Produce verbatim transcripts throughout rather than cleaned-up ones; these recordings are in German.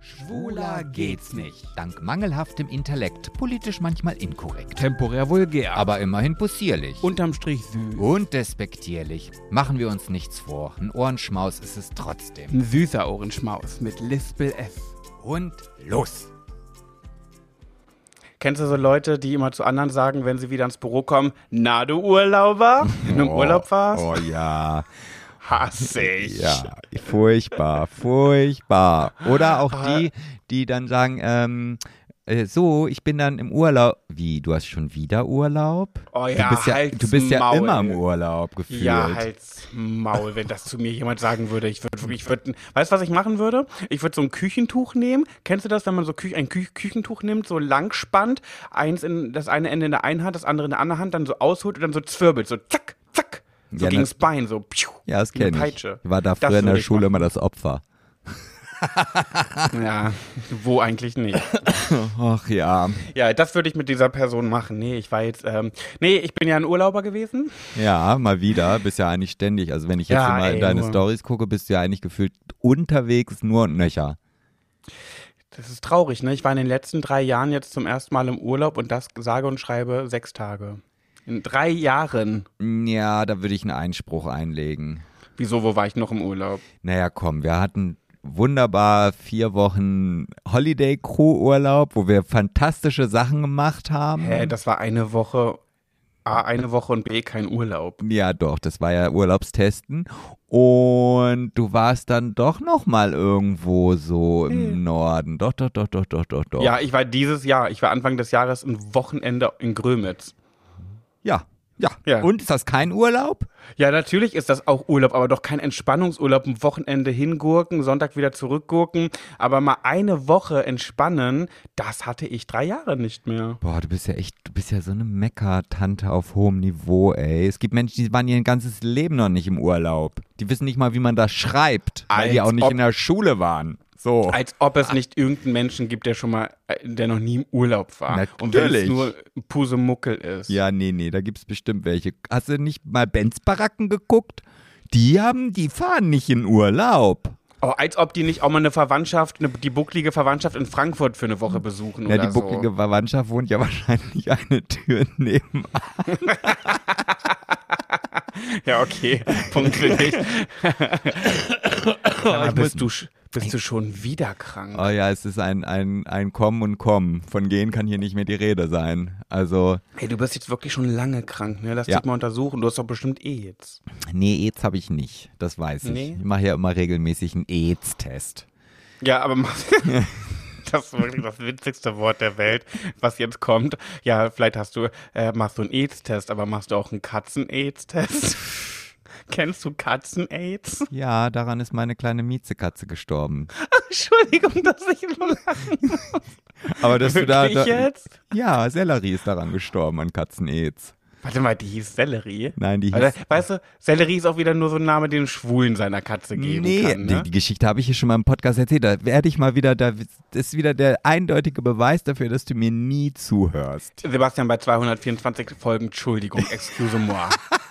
Schwuler geht's nicht. Dank mangelhaftem Intellekt, politisch manchmal inkorrekt. Temporär vulgär. Aber immerhin possierlich. Unterm Strich süß. Und despektierlich. Machen wir uns nichts vor. Ein Ohrenschmaus ist es trotzdem. Ein süßer Ohrenschmaus mit Lispel F. Und los! Kennst du so Leute, die immer zu anderen sagen, wenn sie wieder ins Büro kommen, na du Urlauber? Wenn du im Oh, Urlaub warst? Oh ja. Hasse ich. Ja, furchtbar, furchtbar. Oder auch die, die dann sagen, ähm, äh, so, ich bin dann im Urlaub. Wie, du hast schon wieder Urlaub? Oh ja, du bist ja, halt's du bist ja Maul. immer im Urlaub gefühlt. Ja, halt's Maul, wenn das zu mir jemand sagen würde. Ich würde wirklich, ich würde, weißt du, was ich machen würde? Ich würde so ein Küchentuch nehmen. Kennst du das, wenn man so Kü- ein Kü- Küchentuch nimmt, so lang spannt, eins in das eine Ende in der einen Hand, das andere in der anderen Hand, dann so ausholt und dann so zwirbelt, so zack, zack. So Ja, gegen das- das Bein, so piu, Ja, das wie eine kenne ich. Peitsche. Ich war da Das früher in würde der ich Schule machen. immer das Opfer. Ja, wo eigentlich nicht. Ach ja. Ja, das würde ich mit dieser Person machen. Nee, ich war jetzt, ähm, nee, ich bin ja ein Urlauber gewesen. Ja, mal wieder. Bist ja eigentlich ständig. Also wenn ich jetzt Ja, mal ey, in deine nur. Stories gucke, bist du ja eigentlich gefühlt unterwegs nur und nöcher. Das ist traurig, ne? Ich war in den letzten drei Jahren jetzt zum ersten Mal im Urlaub und das sage und schreibe sechs Tage. In drei Jahren. Ja, da würde ich einen Einspruch einlegen. Wieso, wo war ich noch im Urlaub? Naja, komm, wir hatten wunderbar vier Wochen Holiday-Crew-Urlaub, wo wir fantastische Sachen gemacht haben. Hä, das war eine Woche, A, eine Woche und B, kein Urlaub. Ja, doch, das war ja Urlaubstesten. Und du warst dann doch noch mal irgendwo so im Hm. Norden. Doch, doch, doch, doch, doch, doch, doch. Ja, ich war dieses Jahr, ich war Anfang des Jahres ein Wochenende in Grömitz. Ja, ja. Ja. Und, ist das kein Urlaub? Ja, natürlich ist das auch Urlaub, aber doch kein Entspannungsurlaub. Ein Wochenende hingurken, Sonntag wieder zurückgurken. Aber mal eine Woche entspannen, das hatte ich drei Jahre nicht mehr. Boah, du bist ja echt, du bist ja so eine Mecker-Tante auf hohem Niveau, ey. Es gibt Menschen, die waren ihr ganzes Leben noch nicht im Urlaub. Die wissen nicht mal, wie man das schreibt, weil die Als auch nicht ob- in der Schule waren. So. Als ob es nicht irgendeinen Menschen gibt, der schon mal, äh, der noch nie im Urlaub war. Und wenn Natürlich. es nur Pusemuckel ist. Ja, nee, nee, da gibt's bestimmt welche. Hast du nicht mal Benz Baracken geguckt? Die haben, die fahren nicht in Urlaub. Oh, als ob die nicht auch mal eine Verwandtschaft, eine, die bucklige Verwandtschaft in Frankfurt für eine Woche besuchen Ja, oder die bucklige so. Verwandtschaft wohnt ja wahrscheinlich eine Tür nebenan. Ja, okay. Punkt für dich. Aber ich bist du, sch- bist du schon wieder krank? Oh ja, es ist ein, ein, ein Kommen und Kommen. Von gehen kann hier nicht mehr die Rede sein. Also, Hey, du bist jetzt wirklich schon lange krank, ne? Lass Ja. dich mal untersuchen. Du hast doch bestimmt AIDS. nee, AIDS habe ich nicht. Das weiß ich. Nee? Ich mache ja immer regelmäßig einen AIDS-Test. Ja, aber mach- das ist wirklich das witzigste Wort der Welt, was jetzt kommt. Ja, vielleicht hast du, äh, machst du einen AIDS-Test, aber machst du auch einen Katzen-AIDS-Test? Kennst du Katzen-AIDS? Ja, daran ist meine kleine Miezekatze gestorben. Entschuldigung, dass ich so lachen muss. Aber dass du da, Wirklich da jetzt? Ja, Sellerie ist daran gestorben an Katzen-AIDS. Warte mal, die hieß Sellerie? Nein, die hieß... Weil, weißt du, Sellerie ist auch wieder nur so ein Name, den Schwulen seiner Katze geben Nee, kann, ne? die, die Geschichte habe ich hier schon mal im Podcast erzählt. Da werde ich mal wieder, da das ist wieder der eindeutige Beweis dafür, dass du mir nie zuhörst. Sebastian, bei zweihundertvierundzwanzig Folgen, Entschuldigung, excuse moi.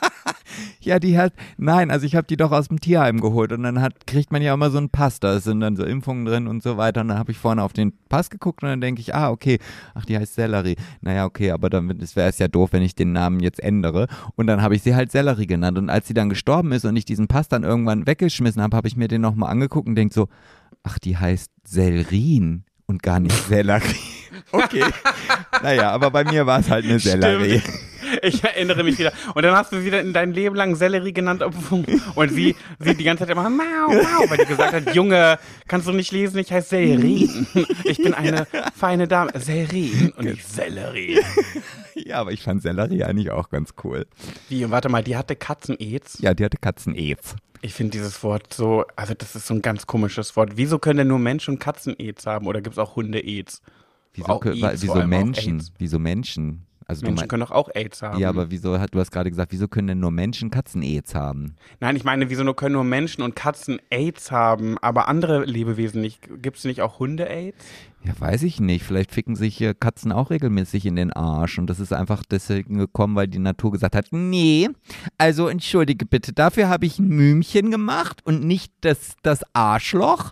Ja, die hat, nein, also ich habe die doch aus dem Tierheim geholt und dann hat, kriegt man ja immer so einen Pass, da sind dann so Impfungen drin und so weiter und dann habe ich vorne auf den Pass geguckt und dann denke ich, ah, okay, ach, die heißt Sellerie. Naja, okay, aber dann wäre es ja doof, wenn ich den Namen jetzt ändere und dann habe ich sie halt Sellerie genannt und als sie dann gestorben ist und ich diesen Pass dann irgendwann weggeschmissen habe, habe ich mir den nochmal angeguckt und denke so, ach, die heißt Sellerin und gar nicht Sellerie. Okay, naja, aber bei mir war es halt eine Sellerie. Ich erinnere mich wieder. Und dann hast du wieder in dein Leben lang Sellerie genannt. Und sie, sie die ganze Zeit immer, mau, mau, weil die gesagt hat, Junge, kannst du nicht lesen, ich heiße Sellerie. Ich bin eine feine Dame. Sellerie und nicht Sellerie. Ja, aber ich fand Sellerie eigentlich auch ganz cool. Wie, und warte mal, die hatte Katzen-Aids? Ja, die hatte Katzen-Aids. Ich finde dieses Wort so, also das ist so ein ganz komisches Wort. Wieso können denn nur Menschen und Katzen-Aids haben? Oder gibt es auch Hunde-Aids? Wieso, Auch kö- AIDS, wa- vor wieso allem auch Menschen? AIDS. Wieso Menschen? Also du Menschen mein, können doch auch AIDS haben. ja, aber wieso hat, du hast gerade gesagt, wieso können denn nur Menschen Katzen-Aids haben? Nein, ich meine, wieso nur können nur Menschen und Katzen AIDS haben, aber andere Lebewesen nicht? Gibt es nicht auch Hunde-Aids? Ja, weiß ich nicht. Vielleicht ficken sich äh, Katzen auch regelmäßig in den Arsch. Und das ist einfach deswegen gekommen, weil die Natur gesagt hat, nee, also entschuldige bitte, dafür habe ich ein Mümchen gemacht und nicht das, das Arschloch.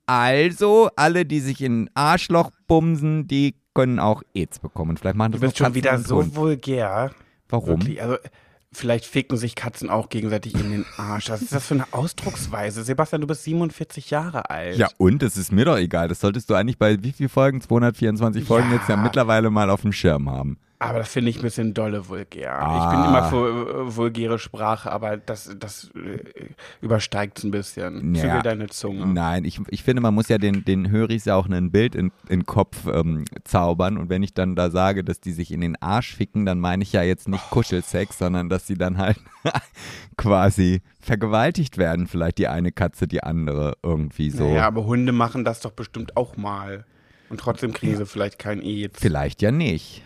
Also, alle, die sich in ein Arschloch bumsen, die können auch AIDS bekommen. Und vielleicht machen das Du bist noch schon wieder Katzen und so Hunde. vulgär. Warum? Wirklich, also vielleicht ficken sich Katzen auch gegenseitig in den Arsch. Was ist das für eine Ausdrucksweise? Sebastian, du bist siebenundvierzig Jahre alt. Ja, und es ist mir doch egal. Das solltest du eigentlich bei wie vielen Folgen? zweihundertvierundzwanzig Folgen Ja. jetzt ja mittlerweile mal auf dem Schirm haben. Aber das finde ich ein bisschen dolle vulgär. Ah. Ich bin immer für äh, vulgäre Sprache, aber das, das äh, übersteigt es ein bisschen. Ja. Zügel deine Zunge. Nein, ich, ich finde, man muss ja den, den Höris ja auch ein Bild in den Kopf ähm, zaubern. Und wenn ich dann da sage, dass die sich in den Arsch ficken, dann meine ich ja jetzt nicht Kuschelsex, sondern dass sie dann halt quasi vergewaltigt werden. Vielleicht die eine Katze, die andere irgendwie so. Ja, aber Hunde machen das doch bestimmt auch mal. Und trotzdem kriegen sie vielleicht kein AIDS. Vielleicht ja nicht.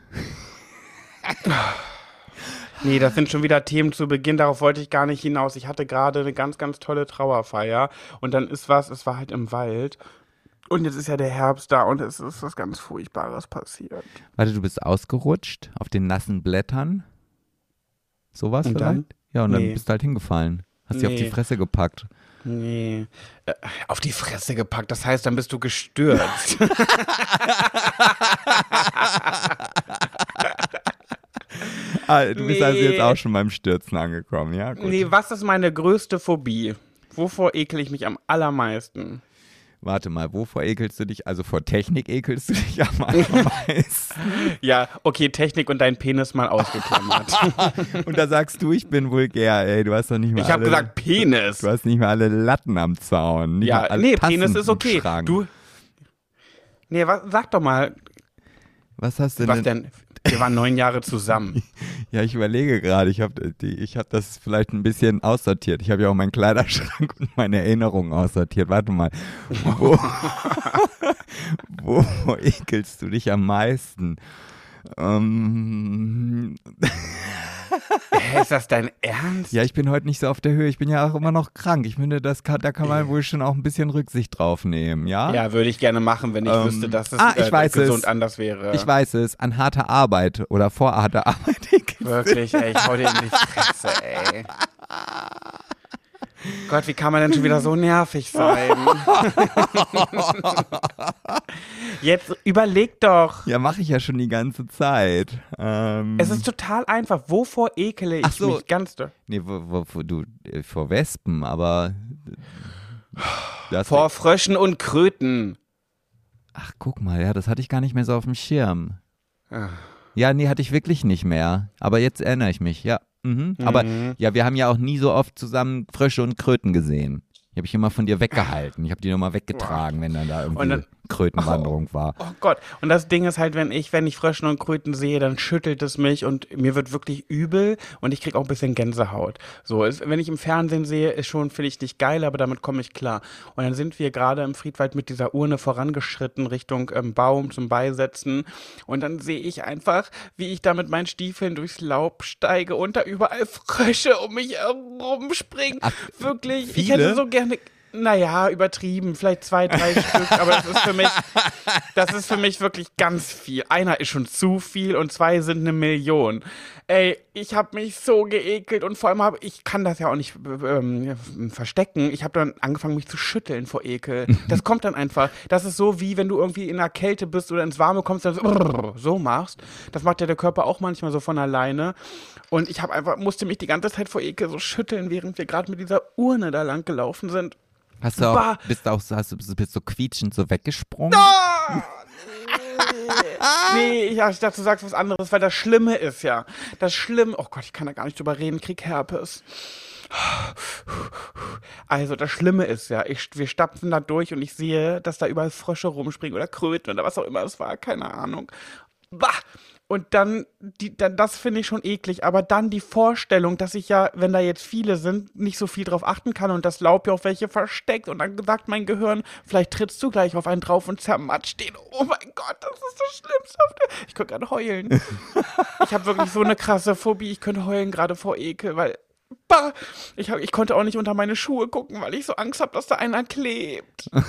Nee, das sind schon wieder Themen zu Beginn, darauf wollte ich gar nicht hinaus. Ich hatte gerade eine ganz, ganz tolle Trauerfeier und dann ist was, es war halt im Wald und jetzt ist ja der Herbst da und es ist was ganz Furchtbares passiert. Warte, du bist ausgerutscht auf den nassen Blättern? Sowas Und vielleicht? dann? Ja, und dann Nee. bist du halt hingefallen. Hast dich auf die Nee. Fresse gepackt. Nee, äh, auf die Fresse gepackt, das heißt, dann bist du gestürzt. Ah, du bist also Nee. jetzt auch schon beim Stürzen angekommen, ja? Gut. Nee, was ist meine größte Phobie? Wovor ekel ich mich am allermeisten? Warte mal, wovor ekelst du dich? Also vor Technik ekelst du dich am allermeisten. Ja, okay, Technik und dein Penis mal ausgeklammert. Und da sagst du, ich bin vulgär, ey. Du hast doch nicht mal Ich habe alle, gesagt Penis. Du hast nicht mal alle Latten am Zaun. Nicht mal Ja, alle nee, Tassen Penis ist im okay. Schrank. Du. Nee, was, sag doch mal, Was hast du was denn? denn? Wir waren neun Jahre zusammen. Ja, ich überlege gerade. Ich habe ich hab das vielleicht ein bisschen aussortiert. Ich habe ja auch meinen Kleiderschrank und meine Erinnerungen aussortiert. Warte mal. Wo, wo ekelst du dich am meisten? Ähm, Hä, ist das dein Ernst? ja, ich bin heute nicht so auf der Höhe. Ich bin ja auch immer noch krank. Ich finde, das kann, da kann man wohl schon auch ein bisschen Rücksicht drauf nehmen, ja? Ja, würde ich gerne machen, wenn ich Ähm, wüsste, dass es ah, ich äh, weiß gesund es. anders wäre. Ich weiß es. An harter Arbeit oder vor harter Arbeit ekelst du Wirklich, ey, ich hau dir in die Fresse, ey. Gott, wie kann man denn schon wieder so nervig sein? Jetzt überleg doch. Ja, mache ich ja schon die ganze Zeit. Ähm, Es ist total einfach. Wovor ekele ich Ach so. mich ganz doll? nee, wo, wo, wo, du, äh, vor Wespen, aber das, Vor Fröschen und Kröten. ach, guck mal, ja, das hatte ich gar nicht mehr so auf dem Schirm. Ah. Ja, nee, hatte ich wirklich nicht mehr. Aber jetzt erinnere ich mich, ja. Mhm. Aber ja, wir haben ja auch nie so oft zusammen Frösche und Kröten gesehen. Die habe ich immer von dir weggehalten. Ich habe die nochmal weggetragen, wenn dann da irgendwie Und dann- Krötenwanderung war. Oh Gott. Und das Ding ist halt, wenn ich, wenn ich Fröschen und Kröten sehe, dann schüttelt es mich und mir wird wirklich übel und ich kriege auch ein bisschen Gänsehaut. So, es, wenn ich im Fernsehen sehe, ist schon, finde ich, nicht geil, aber damit komme ich klar. Und dann sind wir gerade im Friedwald mit dieser Urne vorangeschritten Richtung ähm, Baum zum Beisetzen und dann sehe ich einfach, wie ich da mit meinen Stiefeln durchs Laub steige und da überall Frösche um mich herum springen. Ach, Wirklich, ich viele? hätte so gerne... Naja, übertrieben, vielleicht zwei, drei Stück, aber das ist für mich, das ist für mich wirklich ganz viel. Einer ist schon zu viel und zwei sind eine Million. Ey, ich habe mich so geekelt und vor allem habe ich kann das ja auch nicht ähm, verstecken. Ich habe dann angefangen, mich zu schütteln vor Ekel. Das kommt dann einfach. Das ist so wie wenn du irgendwie in der Kälte bist oder ins Warme kommst, dann so, so machst. Das macht ja der Körper auch manchmal so von alleine. Und ich habe einfach musste mich die ganze Zeit vor Ekel so schütteln, während wir gerade mit dieser Urne da lang gelaufen sind. Hast du auch, Bah. bist du auch so, hast du, bist du quietschend so weggesprungen? Ah, nee, ich, ich dachte, du sagst was anderes, weil das Schlimme ist ja, das Schlimme, oh Gott, ich kann da gar nicht drüber reden, krieg Herpes. Also, das Schlimme ist ja, ich, wir stapfen da durch und ich sehe, dass da überall Frösche rumspringen oder Kröten oder was auch immer es war, keine Ahnung. Bah! Und dann, die, dann das finde ich schon eklig, aber dann die Vorstellung, dass ich ja, wenn da jetzt viele sind, nicht so viel drauf achten kann und das Laub ja auch welche versteckt und dann sagt mein Gehirn, vielleicht trittst du gleich auf einen drauf und zermatscht den. Oh mein Gott, das ist das Schlimmste auf der... Ich könnte gerade heulen. Ich habe wirklich so eine krasse Phobie, ich könnte heulen gerade vor Ekel, weil... Bah, ich, hab, ich konnte auch nicht unter meine Schuhe gucken, weil ich so Angst habe, dass da einer klebt. Oh.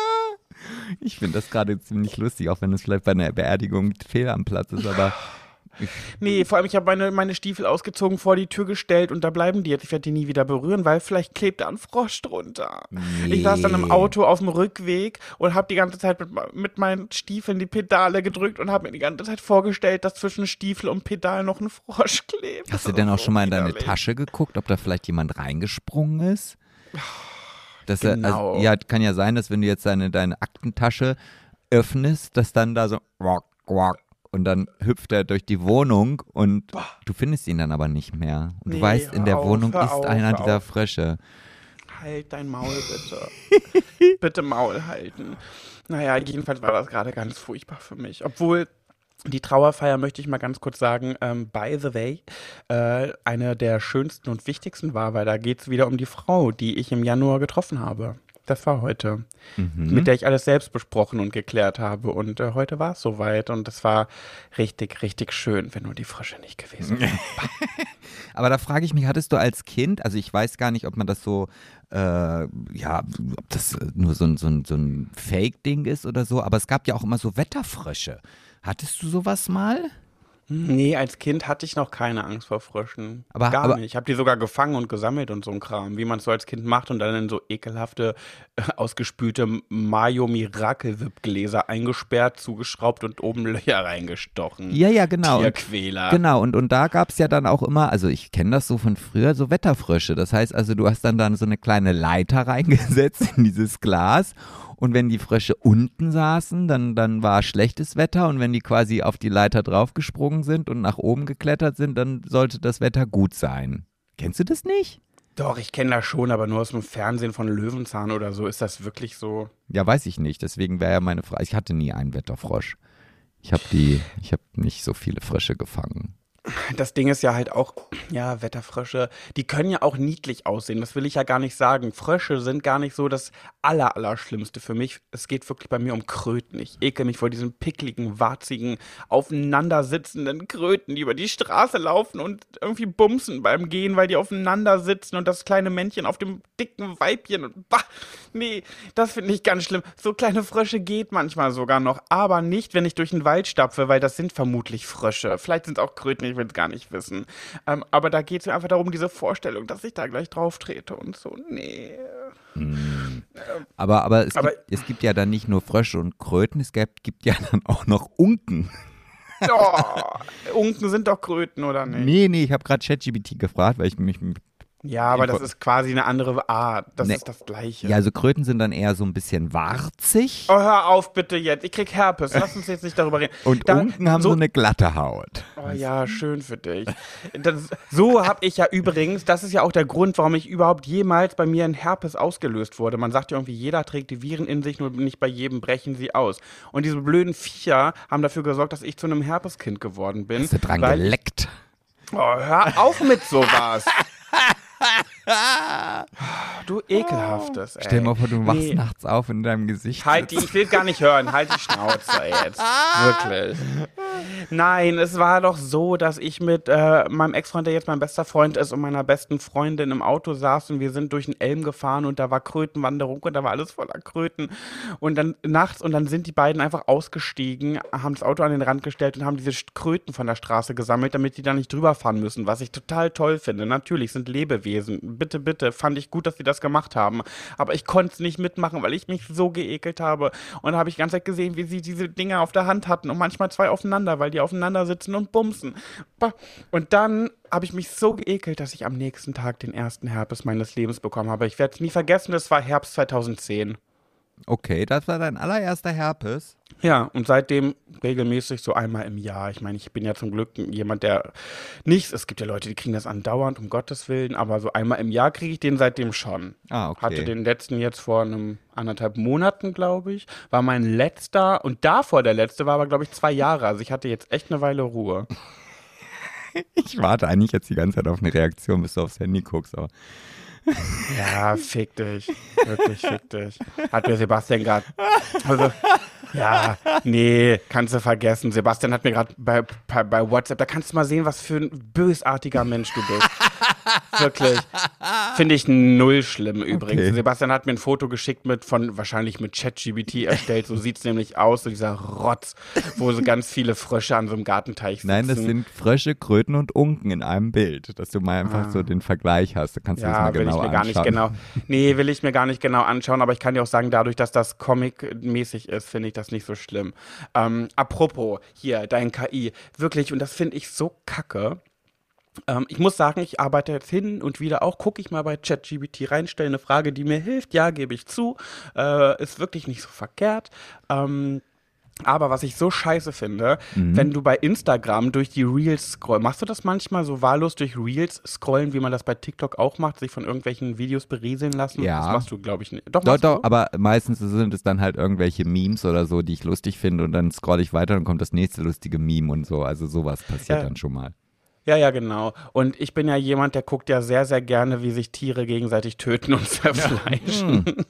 Ich finde das gerade ziemlich lustig, auch wenn es vielleicht bei einer Beerdigung fehl am Platz ist, aber Nee, vor allem, ich habe meine, meine Stiefel ausgezogen, vor die Tür gestellt und da bleiben die jetzt. Ich werde die nie wieder berühren, weil vielleicht klebt da ein Frosch drunter. Nee. Ich saß dann im Auto auf dem Rückweg und habe die ganze Zeit mit, mit meinen Stiefeln die Pedale gedrückt und habe mir die ganze Zeit vorgestellt, dass zwischen Stiefel und Pedal noch ein Frosch klebt. Hast Das du denn ist auch so schon mal in deine widerlich. Tasche geguckt, ob da vielleicht jemand reingesprungen ist? Das Genau. also, ja, kann ja sein, dass wenn du jetzt deine, deine Aktentasche öffnest, dass dann da so rock, rock, und dann hüpft er durch die Wohnung und du findest ihn dann aber nicht mehr. Und du Nee, weißt, in hör der auf, Wohnung hör ist auf, einer hör dieser auf. Frösche. Halt dein Maul bitte. Bitte Maul halten. Naja, jedenfalls war das gerade ganz furchtbar für mich. Obwohl, die Trauerfeier, möchte ich mal ganz kurz sagen, ähm, by the way, äh, eine der schönsten und wichtigsten war, weil da geht es wieder um die Frau, die ich im Januar getroffen habe. Das war heute, Mhm. mit der ich alles selbst besprochen und geklärt habe. Und äh, heute war es soweit und es war richtig, richtig schön, wenn nur die Frische nicht gewesen wäre. Aber da frage ich mich, hattest du als Kind, also ich weiß gar nicht, ob man das so, äh, ja, ob das nur so ein, so ein, so ein Fake-Ding ist oder so, aber es gab ja auch immer so Wetterfrösche. Hattest du sowas mal? Nee, als Kind hatte ich noch keine Angst vor Fröschen. Aber- Gar aber- nicht. Ich habe die sogar gefangen und gesammelt und so ein Kram, wie man es so als Kind macht und dann in so ekelhafte, äh, ausgespülte Mayo-Miracle-Whip-Gläser eingesperrt, zugeschraubt und oben Löcher reingestochen. Ja, ja, genau. Und, Tierquäler. genau, und, und da gab es ja dann auch immer, also ich kenne das so von früher, so Wetterfrösche. Das heißt also, du hast dann, dann so eine kleine Leiter reingesetzt in dieses Glas. Und wenn die Frösche unten saßen, dann, dann war schlechtes Wetter. Und wenn die quasi auf die Leiter draufgesprungen sind und nach oben geklettert sind, dann sollte das Wetter gut sein. Kennst du das nicht? Doch, ich kenne das schon, aber nur aus dem Fernsehen von Löwenzahn oder so. Ist das wirklich so? Ja, weiß ich nicht. Deswegen wäre ja meine Frage. Ich hatte nie einen Wetterfrosch. Ich habe die, ich habe nicht so viele Frösche gefangen. Das Ding ist ja halt auch, ja, Wetterfrösche, die können ja auch niedlich aussehen, das will ich ja gar nicht sagen. Frösche sind gar nicht so das aller, Allerschlimmste für mich. Es geht wirklich bei mir um Kröten. Ich ekel mich vor diesen pickligen, warzigen, aufeinander sitzenden Kröten, die über die Straße laufen und irgendwie bumsen beim Gehen, weil die aufeinander sitzen und das kleine Männchen auf dem dicken Weibchen und bah, nee, das finde ich ganz schlimm. So kleine Frösche geht manchmal sogar noch, aber nicht, wenn ich durch den Wald stapfe, weil das sind vermutlich Frösche. Vielleicht sind es auch Kröten, ich will es gar nicht wissen. Ähm, aber da geht es mir einfach darum, diese Vorstellung, dass ich da gleich drauf trete und so. Nee. Aber, aber, es, Aber- gibt, es gibt ja dann nicht nur Frösche und Kröten, es gibt, gibt ja dann auch noch Unken. Oh, Unken sind doch Kröten, oder nicht? Nee, nee, ich habe gerade ChatGPT gefragt, weil ich mich. Ja, aber das ist quasi eine andere Art. Das Nee. ist das Gleiche. Ja, also Kröten sind dann eher so ein bisschen warzig. Oh, hör auf bitte jetzt. Ich krieg Herpes. Lass uns jetzt nicht darüber reden. Und Da- Unken haben so, eine glatte Haut. Oh ja, schön für dich. Das, so habe ich ja übrigens, das ist ja auch der Grund, warum ich überhaupt jemals bei mir ein Herpes ausgelöst wurde. Man sagt ja irgendwie, jeder trägt die Viren in sich, nur nicht bei jedem brechen sie aus. Und diese blöden Viecher haben dafür gesorgt, dass ich zu einem Herpeskind geworden bin. Hast du dran weil- geleckt? Oh, hör auf mit sowas. Du ekelhaftes, ey. Stell dir mal vor, du wachst Nee. nachts auf in deinem Gesicht. Halt die, ich will gar nicht hören, halt die Schnauze jetzt. Wirklich. Nein, es war doch so, dass ich mit äh, meinem Ex-Freund, der jetzt mein bester Freund ist, und meiner besten Freundin im Auto saß und wir sind durch den Elm gefahren und da war Krötenwanderung und da war alles voller Kröten. Und dann nachts, und dann sind die beiden einfach ausgestiegen, haben das Auto an den Rand gestellt und haben diese Kröten von der Straße gesammelt, damit die da nicht drüber fahren müssen, was ich total toll finde. Natürlich sind Lebewesen. Bitte, bitte, fand ich gut, dass sie das gemacht haben. Aber ich konnte es nicht mitmachen, weil ich mich so geekelt habe. Und da habe ich die ganze Zeit gesehen, wie sie diese Dinger auf der Hand hatten und manchmal zwei aufeinander, weil die aufeinander sitzen und bumsen. Bah. Und dann habe ich mich so geekelt, dass ich am nächsten Tag den ersten Herpes meines Lebens bekommen habe. Ich werde es nie vergessen, es war Herbst zweitausendzehn. Okay, das war dein allererster Herpes. Ja, und seitdem regelmäßig so einmal im Jahr. Ich meine, ich bin ja zum Glück jemand, der nichts, es gibt ja Leute, die kriegen das andauernd, um Gottes Willen, aber so einmal im Jahr kriege ich den seitdem schon. Ah, okay. Hatte den letzten jetzt vor einem anderthalb Monaten, glaube ich, war mein letzter und davor der letzte war aber, glaube ich, zwei Jahre. Also ich hatte jetzt echt eine Weile Ruhe. Ich warte eigentlich jetzt die ganze Zeit auf eine Reaktion, bis du aufs Handy guckst, aber Ja, fick dich. Wirklich, fick dich. Hat mir Sebastian gerade. Also, ja, nee, kannst du vergessen. Sebastian hat mir gerade bei, bei, bei WhatsApp, da kannst du mal sehen, was für ein bösartiger Mensch du bist. Wirklich. Finde ich null schlimm übrigens. Okay. Sebastian hat mir ein Foto geschickt mit von, wahrscheinlich mit ChatGPT erstellt. So sieht es nämlich aus, so dieser Rotz, wo so ganz viele Frösche an so einem Gartenteich sitzen. Nein, das sind Frösche, Kröten und Unken in einem Bild, dass du mal einfach Ah. so den Vergleich hast. Da kannst du das Ja, mal will genau ich mir gar nicht anschauen. genau. Nee, will ich mir gar nicht genau anschauen, aber ich kann dir auch sagen, dadurch, dass das Comic-mäßig ist, finde ich das nicht so schlimm. Ähm, apropos, hier, dein K I. Wirklich, und das finde ich so kacke. Ähm, ich muss sagen, ich arbeite jetzt hin und wieder auch, gucke ich mal bei ChatGPT rein, stelle eine Frage, die mir hilft. Ja, gebe ich zu. Äh, ist wirklich nicht so verkehrt. Ähm, aber was ich so scheiße finde, Mhm. wenn du bei Instagram durch die Reels scrollst, machst du das manchmal so wahllos durch Reels scrollen, wie man das bei TikTok auch macht, sich von irgendwelchen Videos berieseln lassen? Ja. Das machst du, glaube ich, nicht. Doch, Doch, machst doch, du? aber meistens sind es dann halt irgendwelche Memes oder so, die ich lustig finde und dann scrolle ich weiter und kommt das nächste lustige Meme und so. Also sowas passiert Ja. dann schon mal. Ja, ja, genau. Und ich bin ja jemand, der guckt ja sehr, sehr gerne, wie sich Tiere gegenseitig töten und zerfleischen. Hm.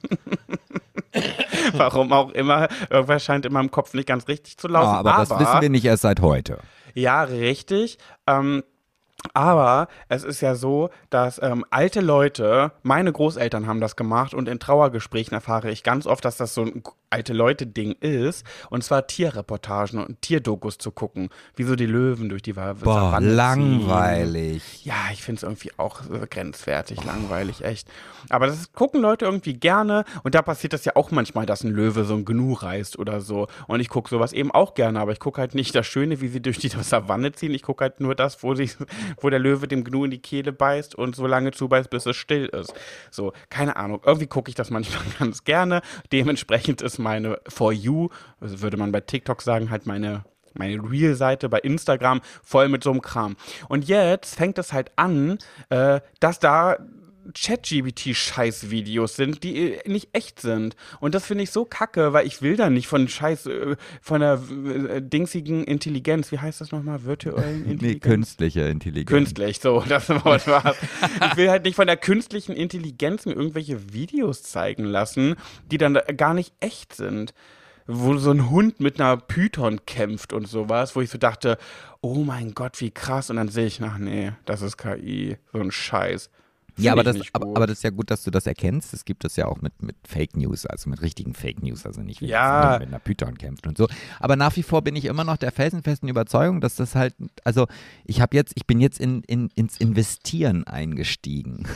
Warum auch immer. Irgendwas scheint in meinem Kopf nicht ganz richtig zu Ja, laufen. aber, das wissen wir nicht erst seit heute. Ja, richtig. Ähm, aber es ist ja so, dass ähm, alte Leute, meine Großeltern haben das gemacht und in Trauergesprächen erfahre ich ganz oft, dass das so ein alte Leute-Ding ist. Und zwar Tierreportagen und Tierdokus zu gucken, wie so die Löwen durch die Wa- Boah, Savanne ziehen. langweilig. Ja, ich finde es irgendwie auch äh, grenzwertig, langweilig, echt. Aber das gucken Leute irgendwie gerne und da passiert das ja auch manchmal, dass ein Löwe so ein Gnu reißt oder so. Und ich gucke sowas eben auch gerne, aber ich gucke halt nicht das Schöne, wie sie durch die Savanne ziehen. Ich gucke halt nur das, wo, sie, wo der Löwe dem Gnu in die Kehle beißt und so lange zubeißt, bis es still ist. So, keine Ahnung. Irgendwie gucke ich das manchmal ganz gerne. Dementsprechend ist meine For You, also würde man bei TikTok sagen, halt meine meine Real-Seite bei Instagram voll mit so einem Kram. Und jetzt fängt es halt an, äh, dass da ChatGPT-Scheiß-Videos sind, die äh, nicht echt sind. Und das finde ich so kacke, weil ich will da nicht von Scheiß, äh, von der äh, dingsigen Intelligenz, wie heißt das nochmal, virtuellen Intelligenz? Nee, künstliche Intelligenz. Künstlich, so, das Wort war's. Ich will halt nicht von der künstlichen Intelligenz mir irgendwelche Videos zeigen lassen, die dann gar nicht echt sind. Wo so ein Hund mit einer Python kämpft und sowas, wo ich so dachte, oh mein Gott, wie krass. Und dann sehe ich, ach nee, das ist K I, so ein Scheiß. Find Ja, aber ich das, nicht aber, gut. aber das ist ja gut, dass du das erkennst. Es gibt das ja auch mit, mit Fake News, also mit richtigen Fake News, also nicht, wenn Ja. jetzt mit einer Python kämpft und so. Aber nach wie vor bin ich immer noch der felsenfesten Überzeugung, dass das halt, also ich habe jetzt, ich bin jetzt in, in, ins Investieren eingestiegen.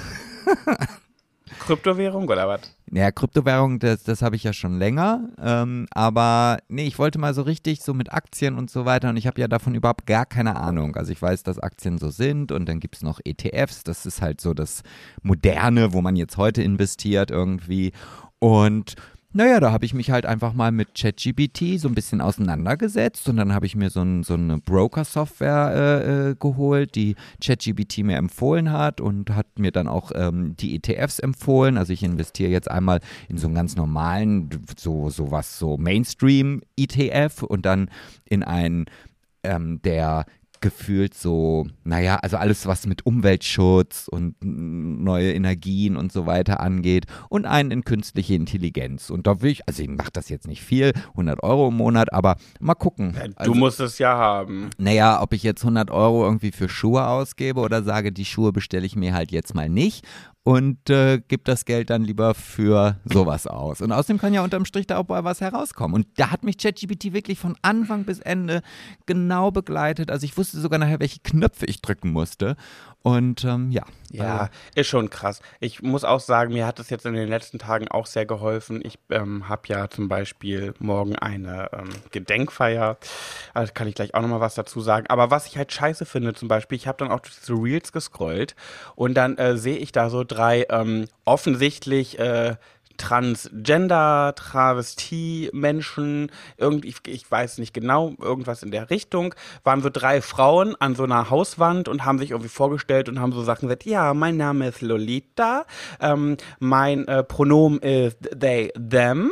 Kryptowährung oder was? Ja, Kryptowährung, das, das habe ich ja schon länger, ähm, aber nee, ich wollte mal so richtig so mit Aktien und so weiter und ich habe ja davon überhaupt gar keine Ahnung. Also ich weiß, dass Aktien so sind und dann gibt es noch E T Fs, das ist halt so das Moderne, wo man jetzt heute investiert irgendwie und naja, da habe ich mich halt einfach mal mit ChatGPT so ein bisschen auseinandergesetzt und dann habe ich mir so, ein, so eine Broker-Software äh, äh, geholt, die ChatGPT mir empfohlen hat und hat mir dann auch ähm, die E T Fs empfohlen. Also ich investiere jetzt einmal in so einen ganz normalen, so, so was, so Mainstream-E T F und dann in einen, ähm, der gefühlt so, naja, also alles, was mit Umweltschutz und neue Energien und so weiter angeht und einen in künstliche Intelligenz. Und da will ich, also ich mache das jetzt nicht viel, hundert Euro im Monat, aber mal gucken. Ja, du also, musst es ja haben. naja, ob ich jetzt hundert Euro irgendwie für Schuhe ausgebe oder sage, die Schuhe bestelle ich mir halt jetzt mal nicht und äh, gebe das Geld dann lieber für sowas aus. Und außerdem kann ja unterm Strich da auch mal was herauskommen. Und da hat mich ChatGPT wirklich von Anfang bis Ende genau begleitet. Also ich wusste sogar nachher, welche Knöpfe ich drücken musste. Und ähm, ja. Ja, ist schon krass. Ich muss auch sagen, mir hat es jetzt in den letzten Tagen auch sehr geholfen. Ich ähm, habe ja zum Beispiel morgen eine ähm, Gedenkfeier. Also kann ich gleich auch nochmal was dazu sagen. Aber was ich halt scheiße finde zum Beispiel, ich habe dann auch durch diese Reels gescrollt und dann äh, sehe ich da so drei ähm, offensichtlich äh, Transgender, Travestie-Menschen, irgendwie, ich, ich weiß nicht genau, irgendwas in der Richtung, waren so drei Frauen an so einer Hauswand und haben sich irgendwie vorgestellt und haben so Sachen gesagt, ja, mein Name ist Lolita, ähm, mein äh, Pronomen ist they, them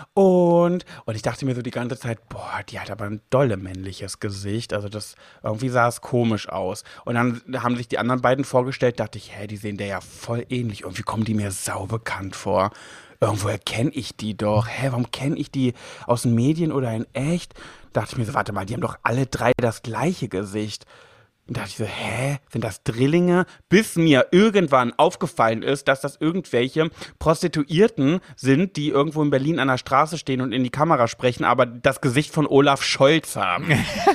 und, und ich dachte mir so die ganze Zeit, boah, die hat aber ein dolle männliches Gesicht, also das, irgendwie sah es komisch aus. Und dann haben sich die anderen beiden vorgestellt, dachte ich, hä, die sehen der ja voll ähnlich, irgendwie kommen die mir sau bekannt vor. Irgendwoher kenne ich die doch. Hä, warum kenne ich die aus den Medien oder in echt? Dachte ich mir so, warte mal, die haben doch alle drei das gleiche Gesicht. Und da dachte ich so, hä, sind das Drillinge? Bis mir irgendwann aufgefallen ist, dass das irgendwelche Prostituierten sind, die irgendwo in Berlin an der Straße stehen und in die Kamera sprechen, aber das Gesicht von Olaf Scholz haben.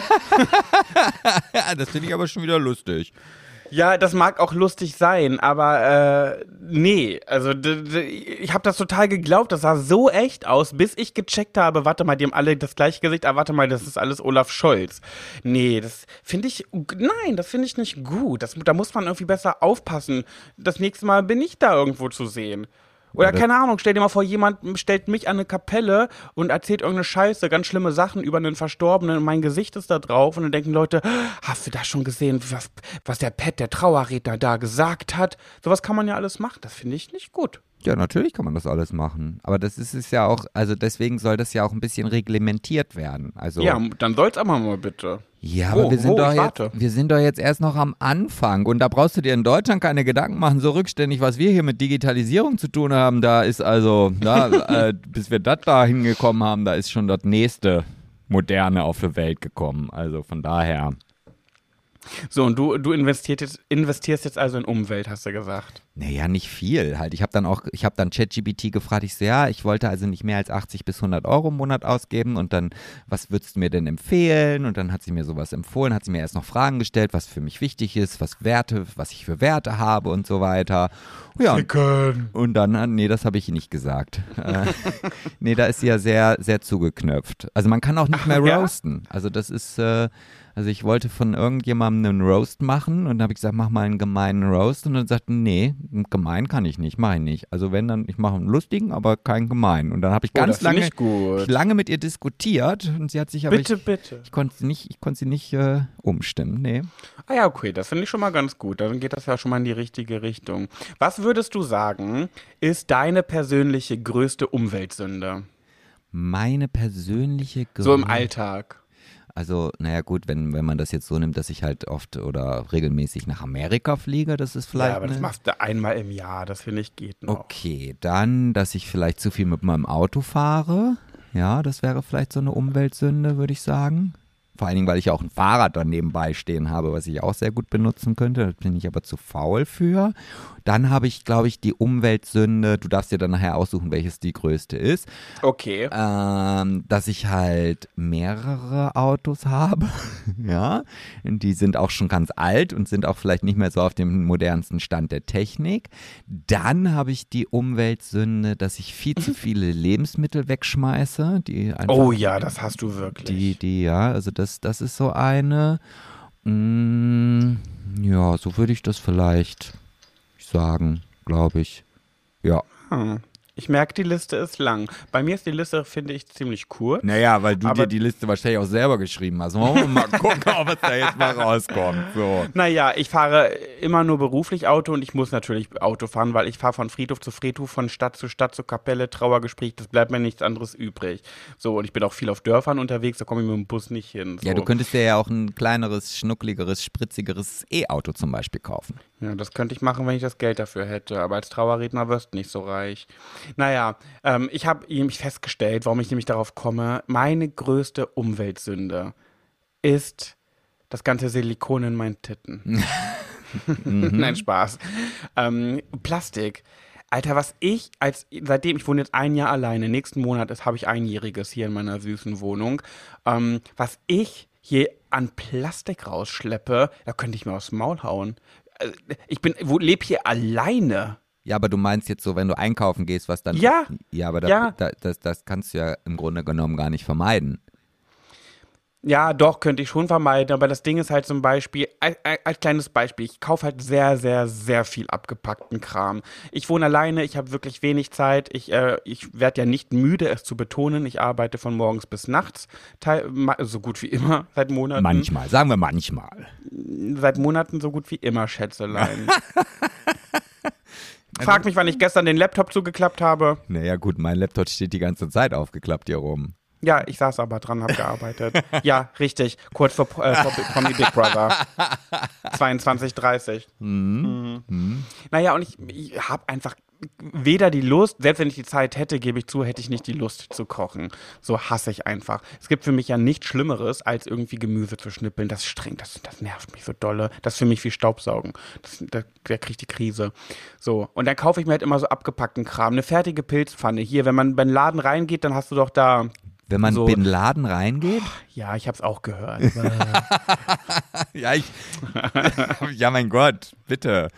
Das finde ich aber schon wieder lustig. Ja, das mag auch lustig sein, aber äh, nee, also d- d- ich habe das total geglaubt, das sah so echt aus, bis ich gecheckt habe, warte mal, die haben alle das gleiche Gesicht, aber warte mal, das ist alles Olaf Scholz. Nee, das finde ich, nein, das finde ich nicht gut, das, da muss man irgendwie besser aufpassen. Das nächste Mal bin ich da irgendwo zu sehen. Oder Ja, keine Ahnung, stell dir mal vor, jemand stellt mich an eine Kapelle und erzählt irgendeine Scheiße, ganz schlimme Sachen über einen Verstorbenen und mein Gesicht ist da drauf und dann denken Leute, hast du das schon gesehen, was, was der Pet, der Trauerredner da gesagt hat? Sowas kann man ja alles machen, das finde ich nicht gut. Ja, natürlich kann man das alles machen. Aber das ist es ja auch, also deswegen soll das ja auch ein bisschen reglementiert werden. Also, Ja, dann soll's aber mal bitte. ja, Wo, aber wir sind, wo? doch Ich jetzt, warte. wir sind doch jetzt erst noch am Anfang. Und da brauchst du dir in Deutschland keine Gedanken machen, so rückständig, was wir hier mit Digitalisierung zu tun haben. Da ist also, da, äh, bis wir das da hingekommen haben, da ist schon das nächste Moderne auf die Welt gekommen. Also von daher. So, und du, du investierst jetzt, investierst jetzt also in Umwelt, hast du gesagt. Naja, nicht viel halt. Ich habe dann auch, ich habe dann ChatGPT gefragt, ich so, ja, ich wollte also nicht mehr als achtzig bis hundert Euro im Monat ausgeben und dann, was würdest du mir denn empfehlen? Und dann hat sie mir sowas empfohlen, hat sie mir erst noch Fragen gestellt, was für mich wichtig ist, was Werte, was ich für Werte habe und so weiter. Ja, und, und dann, nee, das habe ich nicht gesagt. äh, nee, da ist sie ja sehr, sehr zugeknöpft. Also man kann auch nicht Ach, mehr ja? roasten. Also das ist, äh, also ich wollte von irgendjemandem einen Roast machen und dann habe ich gesagt, mach mal einen gemeinen Roast und dann sagte, nee, gemein kann ich nicht, mache ich nicht. Also wenn dann, ich mache einen lustigen, aber keinen gemeinen. Und dann habe ich Oh, ganz das find lange, ich gut. lange mit ihr diskutiert und sie hat sich aber, Bitte, ich, bitte. ich konnte sie nicht, ich konnte sie nicht äh, umstimmen, nee. Ah ja, okay, das finde ich schon mal ganz gut. Dann geht das ja schon mal in die richtige Richtung. Was würdest du sagen, ist deine persönliche größte Umweltsünde? Meine persönliche So im Grö- Alltag. Also, naja gut, wenn, wenn man das jetzt so nimmt, dass ich halt oft oder regelmäßig nach Amerika fliege, das ist vielleicht Ja, aber das eine- machst du einmal im Jahr, das finde ich geht noch. Okay, dann, dass ich vielleicht zu viel mit meinem Auto fahre. Ja, das wäre vielleicht so eine Umweltsünde, würde ich sagen. Vor allen Dingen, weil ich auch ein Fahrrad dann nebenbei stehen habe, was ich auch sehr gut benutzen könnte. Da bin ich aber zu faul für. Dann habe ich, glaube ich, die Umweltsünde. Du darfst dir dann nachher aussuchen, welches die größte ist. Okay. Ähm, dass ich halt mehrere Autos habe. Ja, und die sind auch schon ganz alt und sind auch vielleicht nicht mehr so auf dem modernsten Stand der Technik. Dann habe ich die Umweltsünde, dass ich viel zu viele Lebensmittel wegschmeiße. Die einfach, Oh ja, das hast du wirklich. die, die, ja, also das, das ist so eine. Mm, ja, so würde ich das vielleicht sagen, glaube ich. Ja. Hm. Ich merke, die Liste ist lang. Bei mir ist die Liste, finde ich, ziemlich kurz. Naja, weil du Aber- dir die Liste wahrscheinlich auch selber geschrieben hast. Wollen wir mal gucken, ob es da jetzt mal rauskommt. So. Naja, ich fahre immer nur beruflich Auto und ich muss natürlich Auto fahren, weil ich fahre von Friedhof zu Friedhof, von Stadt zu Stadt, zur Kapelle, Trauergespräch, das bleibt mir nichts anderes übrig. So, und ich bin auch viel auf Dörfern unterwegs, da komme ich mit dem Bus nicht hin. So. Ja, du könntest dir ja auch ein kleineres, schnuckligeres, spritzigeres E-Auto zum Beispiel kaufen. Ja, das könnte ich machen, wenn ich das Geld dafür hätte, aber als Trauerredner wirst du nicht so reich. Naja, ähm, ich habe nämlich festgestellt, warum ich nämlich darauf komme, meine größte Umweltsünde ist das ganze Silikon in meinen Titten. Nein, Spaß. Ähm, Plastik. Alter, was ich als, seitdem, ich wohne jetzt ein Jahr alleine, nächsten Monat ist, habe ich einjähriges hier in meiner süßen Wohnung, ähm, was ich hier an Plastik rausschleppe, da könnte ich mir aufs Maul hauen. Äh, Ich bin, wo lebe hier alleine. Ja, aber du meinst jetzt so, wenn du einkaufen gehst, was dann... Ja, Ja, aber da, ja. Da, das, das kannst du ja im Grunde genommen gar nicht vermeiden. Ja, doch, könnte ich schon vermeiden, aber das Ding ist halt zum Beispiel, als, als kleines Beispiel, ich kaufe halt sehr, sehr, sehr viel abgepackten Kram. Ich wohne alleine, ich habe wirklich wenig Zeit, ich, äh, ich werde ja nicht müde, es zu betonen, ich arbeite von morgens bis nachts, teil, ma- so gut wie immer, seit Monaten. Manchmal, sagen wir manchmal. Seit Monaten so gut wie immer, Schätzelein. Frag mich, wann ich gestern den Laptop zugeklappt habe. Naja gut, mein Laptop steht die ganze Zeit aufgeklappt hier rum. Ja, ich saß aber dran, hab gearbeitet. Ja, richtig. Kurz vor, äh, vor Promi Big Brother. zweiundzwanzig dreißig. Mhm. Naja, und ich, ich habe einfach weder die Lust, selbst wenn ich die Zeit hätte, gebe ich zu, hätte ich nicht die Lust zu kochen. So hasse ich einfach. Es gibt für mich ja nichts Schlimmeres, als irgendwie Gemüse zu schnippeln. Das strengt, das, das nervt mich so dolle. Das ist für mich wie Staubsaugen. Das, da, da kriege ich die Krise. So, und dann kaufe ich mir halt immer so abgepackten Kram. Eine fertige Pilzpfanne. Hier, wenn man beim Laden reingeht, dann hast du doch da... Wenn man so, in den Laden reingeht? Ja, ich hab's auch gehört. ja, ich... ja, mein Gott, bitte.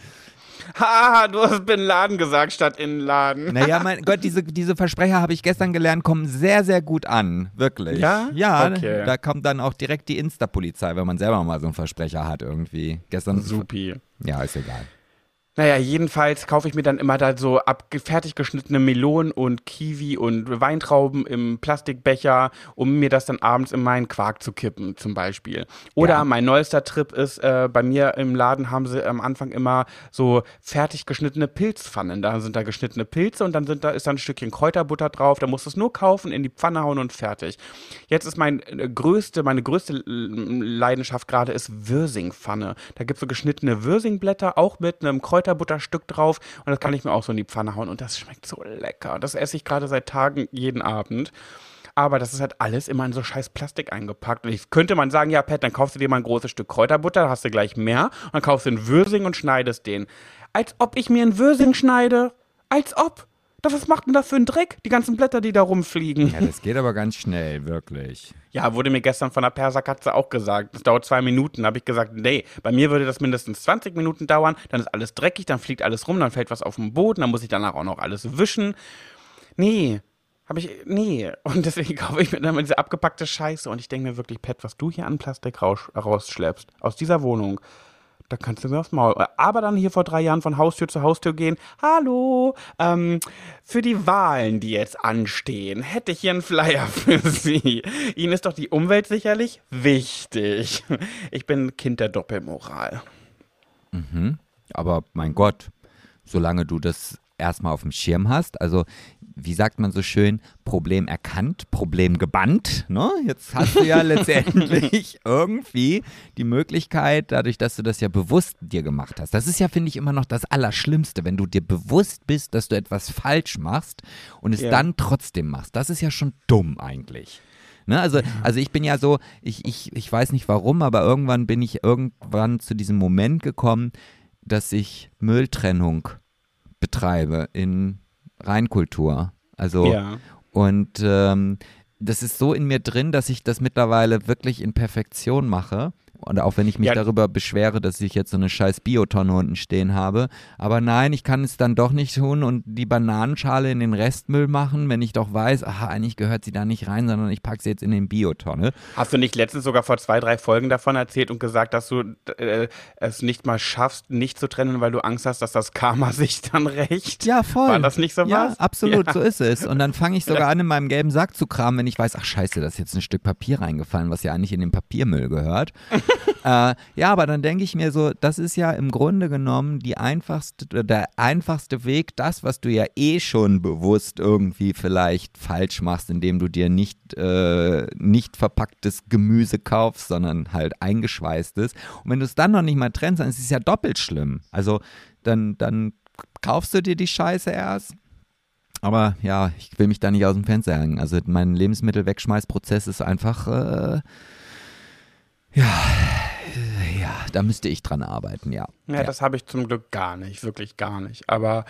Ha, du hast Bin Laden gesagt statt Innenladen. Naja, mein Gott, diese, diese Versprecher habe ich gestern gelernt, kommen sehr, sehr gut an. Wirklich. Ja? Ja, okay. Da kommt dann auch direkt die Insta-Polizei, wenn man selber mal so einen Versprecher hat irgendwie. Gestern. Supi. Ja, ist egal. Naja, jedenfalls kaufe ich mir dann immer da so ab, fertig geschnittene Melonen und Kiwi und Weintrauben im Plastikbecher, um mir das dann abends in meinen Quark zu kippen, zum Beispiel. Oder Ja. mein neuester Trip ist, äh, bei mir im Laden haben sie am Anfang immer so fertig geschnittene Pilzpfannen. Da sind da geschnittene Pilze und dann sind da, ist da ein Stückchen Kräuterbutter drauf. Da musst du es nur kaufen, in die Pfanne hauen und fertig. Jetzt ist mein äh, größte, meine größte äh, Leidenschaft gerade ist Würsingpfanne. Da gibt es so geschnittene Würsingblätter, auch mit einem Kräuterbutterstück drauf und das kann ich mir auch so in die Pfanne hauen und das schmeckt so lecker. Das esse ich gerade seit Tagen jeden Abend. Aber das ist halt alles immer in so scheiß Plastik eingepackt. Und ich könnte man sagen, ja Pat, dann kaufst du dir mal ein großes Stück Kräuterbutter, dann hast du gleich mehr und dann kaufst du einen Würsing und schneidest den. Als ob ich mir einen Würsing schneide. Als ob. Was macht denn das für ein Dreck? Die ganzen Blätter, die da rumfliegen. Ja, das geht aber ganz schnell, wirklich. Ja, wurde mir gestern von der Perserkatze auch gesagt. Das dauert zwei Minuten. Da habe ich gesagt, nee, bei mir würde das mindestens zwanzig Minuten dauern. Dann ist alles dreckig, dann fliegt alles rum, dann fällt was auf den Boden, dann muss ich danach auch noch alles wischen. Nee, habe ich, nee. Und deswegen kaufe ich mir dann mal diese abgepackte Scheiße. Und ich denke mir wirklich, Pat, was du hier an Plastik raus, rausschleppst aus dieser Wohnung, da kannst du mir aufs Maul. Aber dann hier vor drei Jahren von Haustür zu Haustür gehen. Hallo, ähm, für die Wahlen, die jetzt anstehen, hätte ich hier einen Flyer für Sie. Ihnen ist doch die Umwelt sicherlich wichtig. Ich bin Kind der Doppelmoral. Mhm. Aber mein Gott, solange du das erstmal auf dem Schirm hast, also wie sagt man so schön, Problem erkannt, Problem gebannt, ne? Jetzt hast du ja letztendlich irgendwie die Möglichkeit, dadurch, dass du das ja bewusst dir gemacht hast. Das ist ja, finde ich, immer noch das Allerschlimmste, wenn du dir bewusst bist, dass du etwas falsch machst und es Ja. dann trotzdem machst. Das ist ja schon dumm eigentlich. Ne, also, also ich bin ja so, ich, ich, ich weiß nicht warum, aber irgendwann bin ich irgendwann zu diesem Moment gekommen, dass ich Mülltrennung betreibe in Reinkultur. Also Ja. und ähm, das ist so in mir drin, dass ich das mittlerweile wirklich in Perfektion mache. Und auch wenn ich mich Ja. darüber beschwere, dass ich jetzt so eine scheiß Biotonne unten stehen habe. Aber nein, ich kann es dann doch nicht tun und die Bananenschale in den Restmüll machen, wenn ich doch weiß, aha, eigentlich gehört sie da nicht rein, sondern ich packe sie jetzt in den Biotonne. Hast du nicht letztens sogar vor zwei, drei Folgen davon erzählt und gesagt, dass du äh, es nicht mal schaffst, nicht zu trennen, weil du Angst hast, dass das Karma sich dann rächt? Ja, voll. War das nicht so Ja, was? absolut, Ja. so ist es. Und dann fange ich sogar an, in meinem gelben Sack zu kramen, wenn ich weiß, ach scheiße, da ist jetzt ein Stück Papier reingefallen, was ja eigentlich in den Papiermüll gehört. äh, ja, aber dann denke ich mir so, das ist ja im Grunde genommen die einfachste, der einfachste Weg, das, was du ja eh schon bewusst irgendwie vielleicht falsch machst, indem du dir nicht, äh, nicht verpacktes Gemüse kaufst, sondern halt eingeschweißtes. Und wenn du es dann noch nicht mal trennst, dann ist es ja doppelt schlimm. Also dann, dann kaufst du dir die Scheiße erst. Aber ja, ich will mich da nicht aus dem Fenster hängen. Also mein Lebensmittelwegschmeißprozess ist einfach, äh, ja, äh, ja, da müsste ich dran arbeiten, ja. Ja, das habe ich zum Glück gar nicht, wirklich gar nicht. Aber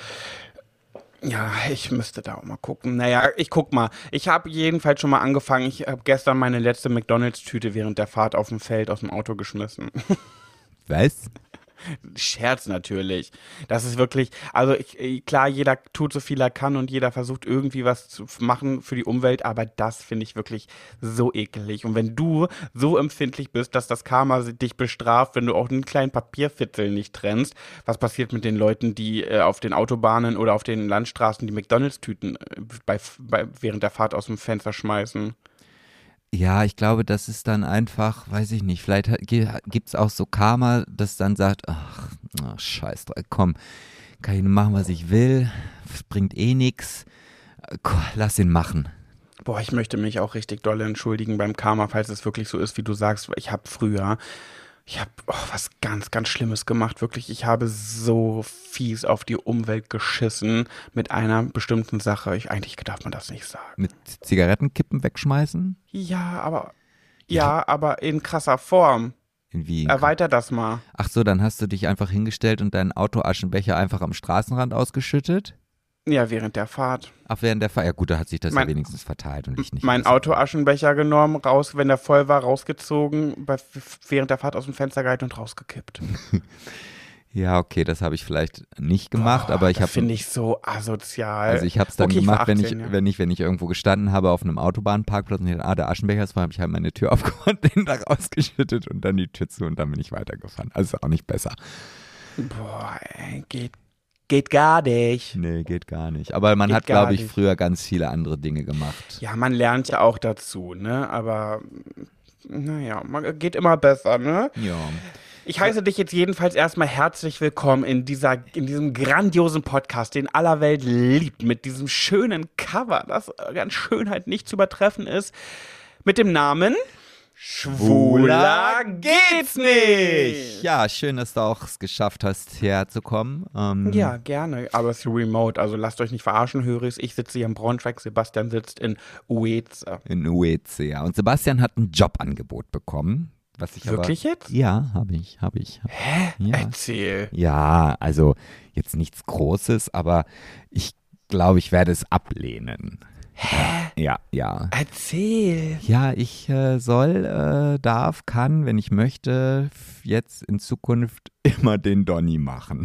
ja, ich müsste da auch mal gucken. Naja, ich guck mal. Ich habe jedenfalls schon mal angefangen. Ich habe gestern meine letzte McDonalds-Tüte während der Fahrt auf dem Feld aus dem Auto geschmissen. Was? Scherz natürlich. Das ist wirklich, also ich, klar, jeder tut so viel er kann und jeder versucht irgendwie was zu machen für die Umwelt, aber das finde ich wirklich so ekelig. Und wenn du so empfindlich bist, dass das Karma dich bestraft, wenn du auch einen kleinen Papierfitzel nicht trennst, was passiert mit den Leuten, die äh, auf den Autobahnen oder auf den Landstraßen die McDonalds-Tüten äh, bei, bei, während der Fahrt aus dem Fenster schmeißen? Ja, ich glaube, das ist dann einfach, weiß ich nicht, vielleicht gibt es auch so Karma, das dann sagt, ach, ach scheiß drauf, komm, kann ich nur machen, was ich will, es bringt eh nichts, lass ihn machen. Boah, ich möchte mich auch richtig doll entschuldigen beim Karma, falls es wirklich so ist, wie du sagst. Ich habe früher, Ich habe oh, was ganz, ganz Schlimmes gemacht. Wirklich, ich habe so fies auf die Umwelt geschissen mit einer bestimmten Sache. Ich, eigentlich darf man das nicht sagen. Mit Zigarettenkippen wegschmeißen? Ja, aber ja, aber in krasser Form. In wie? Erweiter das mal. Ach so, dann hast du dich einfach hingestellt und deinen Autoaschenbecher einfach am Straßenrand ausgeschüttet? Ja, während der Fahrt. Ach, während der Fahrt. Ja gut, da hat sich das Mein- ja wenigstens verteilt und ich nicht. Mein Autoaschenbecher genommen, raus, wenn der voll war, rausgezogen, bei, während der Fahrt aus dem Fenster gehalten und rausgekippt. Ja, okay, das habe ich vielleicht nicht gemacht, Boah, aber ich das habe finde ich so asozial. Also ich habe es dann Okay, ich war gemacht, wenn ich, achtzehn, ja. wenn ich, wenn ich irgendwo gestanden habe auf einem Autobahnparkplatz und ich, ah, der Aschenbecher ist voll, habe ich halt meine Tür aufgemacht, den da rausgeschüttet und dann die Tür zu und dann bin ich weitergefahren. Also ist auch nicht besser. Boah, ey, geht, geht gar nicht. Nee, geht gar nicht. Aber man Geht hat, gar glaube ich, nicht. früher ganz viele andere Dinge gemacht. Ja, man lernt ja auch dazu, ne? Aber naja, man geht immer besser, ne? Ja. Ich heiße dich jetzt jedenfalls erstmal herzlich willkommen in dieser, in diesem grandiosen Podcast, den aller Welt liebt, mit diesem schönen Cover, das an Schönheit nicht zu übertreffen ist, mit dem Namen Schwuler geht's nicht. Ja, schön, dass du auch es geschafft hast, hierher zu kommen. Ähm, Ja, gerne, aber es ist remote, also lasst euch nicht verarschen, Höris. Ich sitze hier in Braunschweig, Sebastian sitzt in Ueze. In U E C, ja. Und Sebastian hat ein Jobangebot bekommen. Was ich Wirklich aber, jetzt? Ja, habe ich, habe ich. Hab, Hä? Ja. Erzähl. Ja, also jetzt nichts Großes, aber ich glaube, ich werde es ablehnen. Hä? Ja, ja. Erzähl. Ja, ich äh, soll, äh, darf, kann, wenn ich möchte, f- jetzt in Zukunft immer den Donny machen.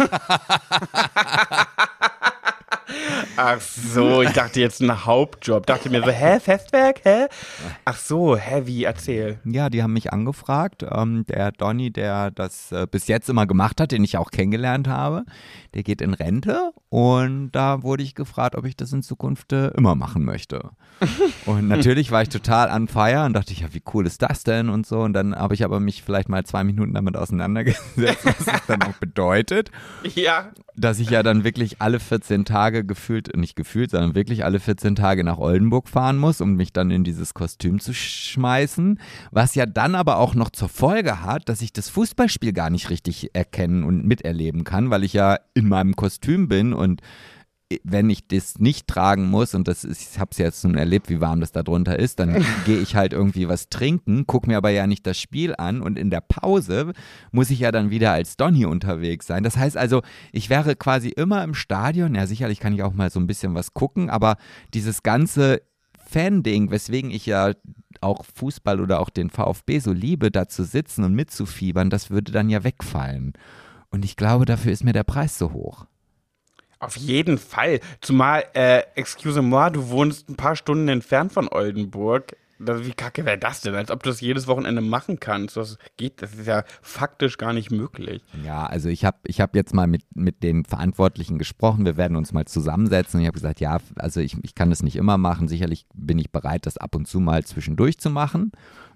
Ach so, ich dachte jetzt ein Hauptjob. Dachte mir so, hä, Festwerk, hä? Ach so, hä, wie, erzähl. Ja, die haben mich angefragt. Ähm, der Donny, der das äh, bis jetzt immer gemacht hat, den ich auch kennengelernt habe, der geht in Rente und da wurde ich gefragt, ob ich das in Zukunft äh, immer machen möchte. Und natürlich war ich total on fire und dachte ich, ja, wie cool ist das denn und so. Und dann habe ich aber mich vielleicht mal zwei Minuten damit auseinandergesetzt, was das dann auch bedeutet. Ja. Dass ich ja dann wirklich alle vierzehn Tage gefühlt, nicht gefühlt, sondern wirklich alle vierzehn Tage nach Oldenburg fahren muss, um mich dann in dieses Kostüm zu schmeißen, was ja dann aber auch noch zur Folge hat, dass ich das Fußballspiel gar nicht richtig erkennen und miterleben kann, weil ich ja in meinem Kostüm bin und wenn ich das nicht tragen muss, und das ist, ich habe es jetzt nun erlebt, wie warm das da drunter ist, dann gehe ich halt irgendwie was trinken, gucke mir aber ja nicht das Spiel an und in der Pause muss ich ja dann wieder als Donny unterwegs sein. Das heißt also, ich wäre quasi immer im Stadion, ja sicherlich kann ich auch mal so ein bisschen was gucken, aber dieses ganze Fan-Ding, weswegen ich ja auch Fußball oder auch den VfB so liebe, da zu sitzen und mitzufiebern, das würde dann ja wegfallen. Und ich glaube, dafür ist mir der Preis so hoch. Auf jeden Fall. Zumal, äh, excuse-moi, du wohnst ein paar Stunden entfernt von Oldenburg. Das, wie kacke wäre das denn? Als ob du das jedes Wochenende machen kannst. Das geht, das ist ja faktisch gar nicht möglich. Ja, also ich habe ich hab jetzt mal mit, mit den Verantwortlichen gesprochen. Wir werden uns mal zusammensetzen. Und ich habe gesagt, ja, also ich, ich kann das nicht immer machen. Sicherlich bin ich bereit, das ab und zu mal zwischendurch zu machen.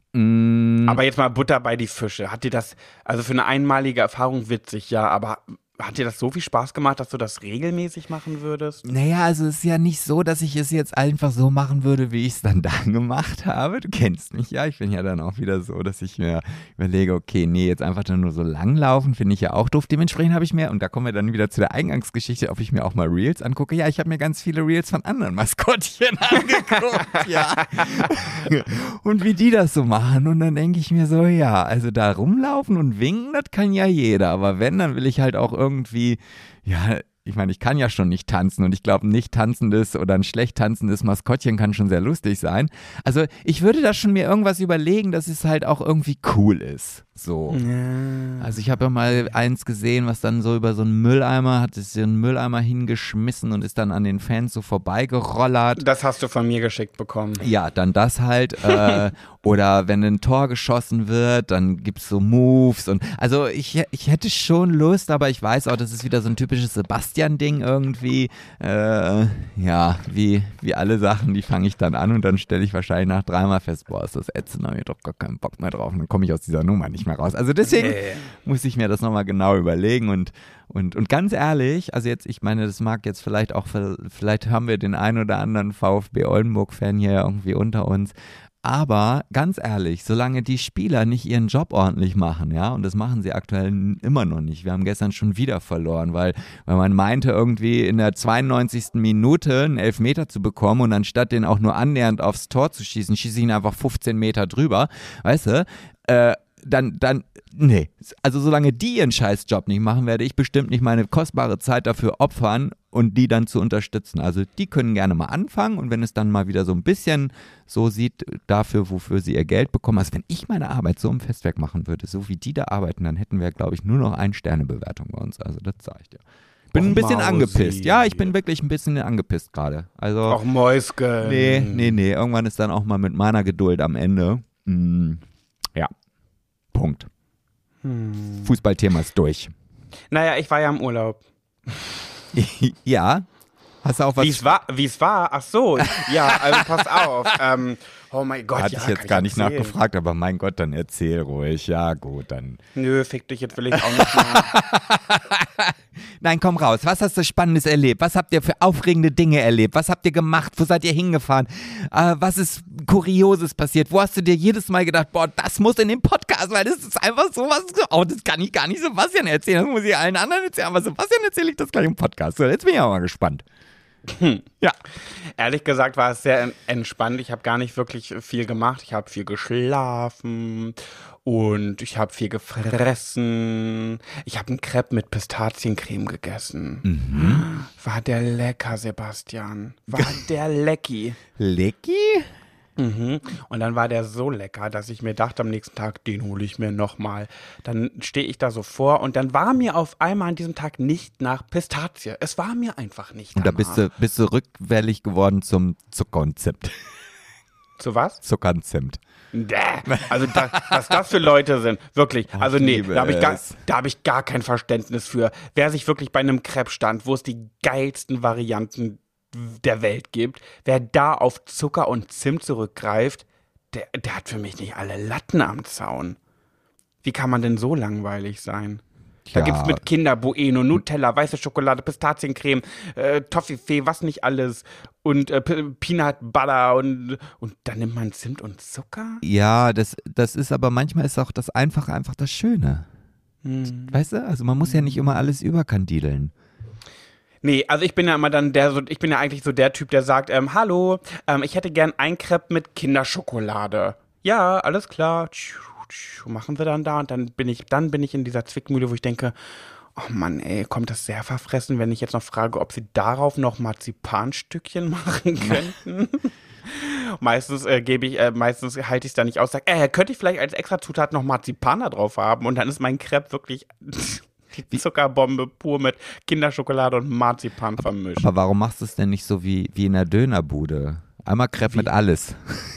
Mm, Aber jetzt mal Butter bei die Fische. Hat dir das, also für eine einmalige Erfahrung witzig, ja, aber hat dir das so viel Spaß gemacht, dass du das regelmäßig machen würdest? Naja, also es ist ja nicht so, dass ich es jetzt einfach so machen würde, wie ich es dann dann gemacht habe. Du kennst mich ja, ich bin ja dann auch wieder so, dass ich mir überlege, okay, nee, jetzt einfach dann nur so langlaufen, finde ich ja auch doof. Dementsprechend habe ich mir, und da kommen wir dann wieder zu der Eingangsgeschichte, ob ich mir auch mal Reels angucke. Ja, ich habe mir ganz viele Reels von anderen Maskottchen angeguckt, ja. Und wie die das so machen. Und dann denke ich mir so, ja, also da rumlaufen und winken, das kann ja jeder. Aber wenn, dann will ich halt auch irgendwie, ja, ich meine, ich kann ja schon nicht tanzen und ich glaube, ein nicht tanzendes oder ein schlecht tanzendes Maskottchen kann schon sehr lustig sein. Also ich würde da schon mir irgendwas überlegen, dass es halt auch irgendwie cool ist. So. Ja. Also ich habe ja mal eins gesehen, was dann so über so einen Mülleimer, hat es einen Mülleimer hingeschmissen und ist dann an den Fans so vorbeigerollert. Das hast du von mir geschickt bekommen. Ja, dann das halt. Äh, oder wenn ein Tor geschossen wird, dann gibt es so Moves. Und also ich, ich hätte schon Lust, aber ich weiß auch, das ist wieder so ein typisches Sebastian-Ding irgendwie. Äh, ja, wie, wie alle Sachen, die fange ich dann an und dann stelle ich wahrscheinlich nach dreimal fest, boah, ist das ätzend, da habe ich doch gar keinen Bock mehr drauf. Und dann komme ich aus dieser Nummer nicht mehr raus. Also deswegen Nee. muss ich mir das nochmal genau überlegen und, und, und ganz ehrlich, also jetzt, ich meine, das mag jetzt vielleicht auch, vielleicht haben wir den einen oder anderen VfB Oldenburg-Fan hier irgendwie unter uns, Aber ganz ehrlich, solange die Spieler nicht ihren Job ordentlich machen, ja, und das machen sie aktuell n- immer noch nicht. Wir haben gestern schon wieder verloren, weil, weil man meinte, irgendwie in der zweiundneunzigsten Minute einen Elfmeter zu bekommen und anstatt den auch nur annähernd aufs Tor zu schießen, schieße ich ihn einfach fünfzehn Meter drüber, weißt du, äh, dann, dann, nee, also solange die ihren Scheißjob nicht machen, werde ich bestimmt nicht meine kostbare Zeit dafür opfern und die dann zu unterstützen. Also die können gerne mal anfangen und wenn es dann mal wieder so ein bisschen so sieht, dafür, wofür sie ihr Geld bekommen, also wenn ich meine Arbeit so im Festwerk machen würde, so wie die da arbeiten, dann hätten wir, glaube ich, nur noch eine Sternebewertung bei uns. Also das sage ich dir. Bin Och, ein bisschen Mausi. angepisst. Ja, ich bin wirklich ein bisschen angepisst gerade. Also, Auch Mäuschen. nee, nee, nee. Irgendwann ist dann auch mal mit meiner Geduld am Ende. Mm, ja. Punkt. Hm. Fußballthema ist durch. Naja, ich war ja im Urlaub. Ja. Hast du auch was? Wie es war, wie es war? Ach so, ja, also pass auf. Ähm, oh mein Gott, Hatte ja, ich jetzt kann gar nicht erzählen. nachgefragt, aber mein Gott, dann erzähl ruhig. Ja, gut, dann. Nö, fick dich, jetzt will ich auch nicht mehr. Nein, komm raus. Was hast du Spannendes erlebt? Was habt ihr für aufregende Dinge erlebt? Was habt ihr gemacht? Wo seid ihr hingefahren? Äh, was ist Kurioses passiert? Wo hast du dir jedes Mal gedacht, boah, das muss in den Podcast, weil das ist einfach sowas. Oh, das kann ich gar nicht Sebastian erzählen. Das muss ich allen anderen erzählen. Aber Sebastian erzähle ich das gleich im Podcast. So, jetzt bin ich auch mal gespannt. Hm. Ja. Ehrlich gesagt war es sehr en- entspannt. Ich habe gar nicht wirklich viel gemacht. Ich habe viel geschlafen und ich habe viel gefressen. Ich habe einen Crepe mit Pistaziencreme gegessen. Mhm. War der lecker, Sebastian. War der lecki. Lecky? Mhm. Und dann war der so lecker, dass ich mir dachte am nächsten Tag, den hole ich mir nochmal. Dann stehe ich da so vor und dann war mir auf einmal an diesem Tag nicht nach Pistazie. Es war mir einfach nicht Und da danach. bist du, bist du rückfällig geworden zum Zucker und Zimt. Zu was? Zucker und Zimt. Däh. Also da, was das für Leute sind, wirklich. Oh, Also ich nee, liebe da habe ich, gar- es. da hab ich gar kein Verständnis für. Wer sich wirklich bei einem Crepe stand, wo es die geilsten Varianten der Welt gibt, wer da auf Zucker und Zimt zurückgreift, der, der hat für mich nicht alle Latten am Zaun. Wie kann man denn so langweilig sein? Da Ja. gibt's mit Kinder Bueno, Nutella, weiße Schokolade, Pistaziencreme, äh, Toffifee, was nicht alles und äh, P- Peanut Butter und, und dann nimmt man Zimt und Zucker? Ja, das, das ist aber manchmal ist auch das Einfache einfach das Schöne. Hm. Weißt du? Also man muss ja nicht immer alles überkandideln. Nee, also ich bin ja immer dann der, so, ich bin ja eigentlich so der Typ, der sagt, ähm, hallo, ähm, ich hätte gern ein Crepe mit Kinderschokolade. Ja, alles klar. Tschu, tschu, machen wir dann da und dann bin ich, dann bin ich in dieser Zwickmühle, wo ich denke, oh Mann, ey, kommt das sehr verfressen, wenn ich jetzt noch frage, ob sie darauf noch Marzipanstückchen machen könnten? Meistens äh, gebe ich, äh, meistens halte ich es da nicht aus, sage, äh, könnte ich vielleicht als extra Zutat noch Marzipan da drauf haben und dann ist mein Crepe wirklich die Zuckerbombe pur mit Kinderschokolade und Marzipan vermischt. Aber warum machst du es denn nicht so wie, wie in der Dönerbude? Einmal Crepe mit alles.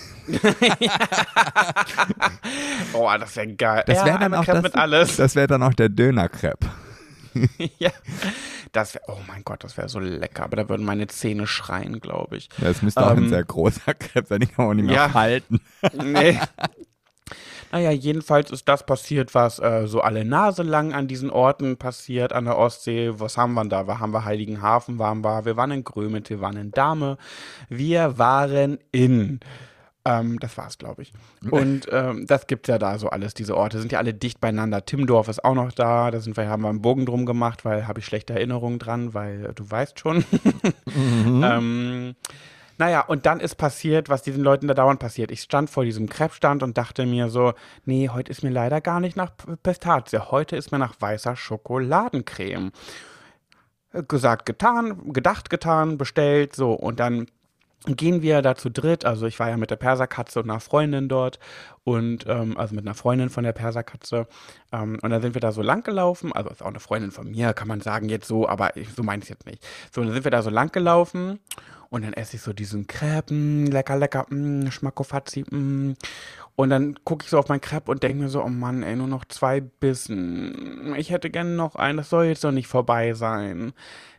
Oh, das wäre geil. Das ja, wäre dann einmal auch Crepe das, mit alles. das wäre dann auch der Dönercrepe. Ja. Das wäre, oh mein Gott, das wäre so lecker. Aber da würden meine Zähne schreien, glaube ich. Ja, es müsste auch Ähm, ein sehr großer Crepe sein, den kann man auch nicht mehr ja. halten. Nee. Naja, jedenfalls ist das passiert, was äh, so alle Nase lang an diesen Orten passiert, an der Ostsee. Was haben wir da? Wir haben wir Heiligenhafen, waren wir, wir waren in Grömitz, wir waren in Dahme, wir waren in, ähm, das war's, glaube ich. Und ähm, das gibt's ja da so alles, diese Orte sind ja alle dicht beieinander. Timmendorf ist auch noch da, da sind wir, haben wir einen Bogen drum gemacht, weil habe ich schlechte Erinnerungen dran, weil äh, du weißt schon. Mhm. ähm, Naja, und dann ist passiert, was diesen Leuten da dauernd passiert. Ich stand vor diesem Crepe-Stand und dachte mir so, nee, heute ist mir leider gar nicht nach P- Pistazie, heute ist mir nach weißer Schokoladencreme. Gesagt, getan, gedacht, getan, bestellt, so. Und dann gehen wir da zu dritt, also ich war ja mit der Perserkatze und einer Freundin dort und, ähm, also mit einer Freundin von der Perserkatze ähm, und dann sind wir da so lang gelaufen, also ist auch eine Freundin von mir, kann man sagen jetzt so, aber ich, so meine ich es jetzt nicht. So, und dann sind wir da so lang gelaufen und dann esse ich so diesen Crepe, mh, lecker, lecker, mh, Schmackofazzi, mh. Und dann gucke ich so auf mein Crepe und denke mir so, oh Mann, ey, nur noch zwei Bissen. Ich hätte gerne noch einen, das soll jetzt doch nicht vorbei sein.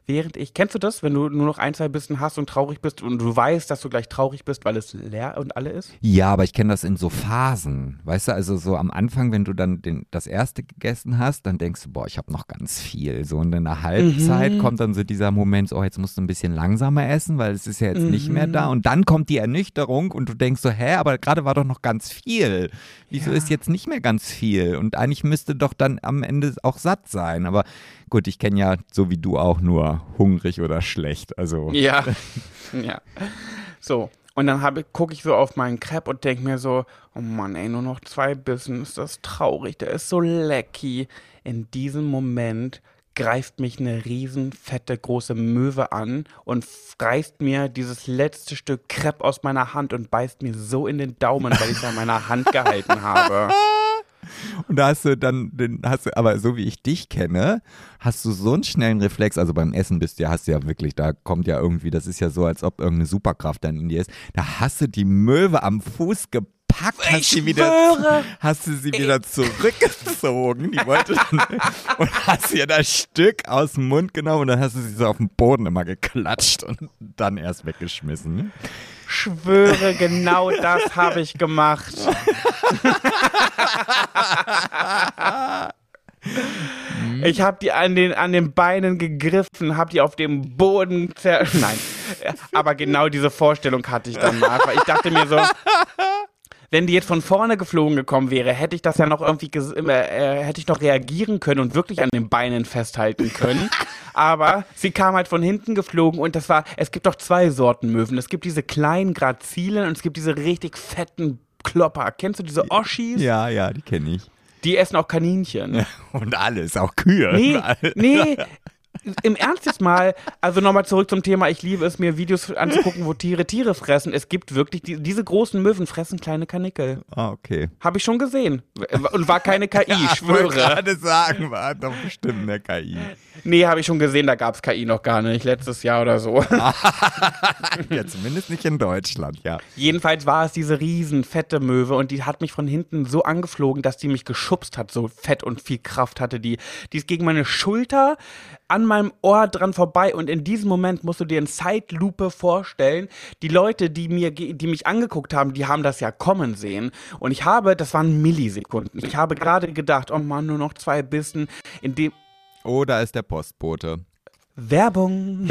während ich, kennst du das, wenn du nur noch ein, zwei Bissen hast und traurig bist und du weißt, dass du gleich traurig bist, weil es leer und alle ist? Ja, aber ich kenne das in so Phasen. Weißt du, also so am Anfang, wenn du dann den, das erste gegessen hast, dann denkst du, boah, ich habe noch ganz viel. So und in der Halbzeit Mhm. kommt dann so dieser Moment, so, oh, jetzt musst du ein bisschen langsamer essen, weil es ist ja jetzt Mhm. nicht mehr da. Und dann kommt die Ernüchterung und du denkst so, hä, aber gerade war doch noch ganz viel. Wieso Ja. ist jetzt nicht mehr ganz viel? Und eigentlich müsste doch dann am Ende auch satt sein. Aber gut, ich kenne ja, so wie du auch, nur hungrig oder schlecht. Also Ja. Ja. So. Und dann gucke ich so auf meinen Crepe und denke mir so, oh Mann, ey, nur noch zwei Bissen, ist das traurig, der ist so lecky. In diesem Moment greift mich eine riesen, fette, große Möwe an und reißt mir dieses letzte Stück Crepe aus meiner Hand und beißt mir so in den Daumen, weil ich es an meiner Hand gehalten habe. Und da hast du dann, den, hast du, aber so wie ich dich kenne, hast du so einen schnellen Reflex, also beim Essen bist du ja, hast du ja wirklich, da kommt ja irgendwie, das ist ja so, als ob irgendeine Superkraft dann in dir ist, da hast du die Möwe am Fuß gepackt, hast, Ich sie wieder, schwöre. hast du sie wieder zurückgezogen, die wollte dann, und hast ihr das Stück aus dem Mund genommen und dann hast du sie so auf den Boden immer geklatscht und dann erst weggeschmissen. Schwöre, genau das habe ich gemacht. Ich habe die an den, an den Beinen gegriffen, habe die auf dem Boden zer... Nein, aber genau diese Vorstellung hatte ich danach. Weil ich dachte mir so, wenn die jetzt von vorne geflogen gekommen wäre, hätte ich das ja noch irgendwie, ges- äh, hätte ich noch reagieren können und wirklich an den Beinen festhalten können. Aber sie kam halt von hinten geflogen und das war, es gibt doch zwei Sorten Möwen. Es gibt diese kleinen Grazilen und es gibt diese richtig fetten Klopper. Kennst du diese Oschis? Ja, ja, die kenne ich. Die essen auch Kaninchen. Und alles, auch Kühe. Nee, nee. Im Ernst jetzt mal, also nochmal zurück zum Thema, ich liebe es, mir Videos anzugucken, wo Tiere Tiere fressen. Es gibt wirklich, die, diese großen Möwen fressen kleine Kanickel. Ah, okay. Habe ich schon gesehen. Und war keine K I, ich Ich wollte schwöre. gerade sagen, war doch bestimmt eine K I. Nee, habe ich schon gesehen, da gab es K I noch gar nicht, letztes Jahr oder so. Ja, zumindest nicht in Deutschland, ja. Jedenfalls war es diese riesen fette Möwe und die hat mich von hinten so angeflogen, dass die mich geschubst hat, so fett und viel Kraft hatte die. Die ist gegen meine Schulter an meinem Ohr dran vorbei und in diesem Moment musst du dir in Zeitlupe vorstellen, die Leute, die mir, ge- die mich angeguckt haben, die haben das ja kommen sehen und ich habe, das waren Millisekunden, ich habe gerade gedacht, oh Mann, nur noch zwei Bissen, in dem Oh, da ist der Postbote. Werbung.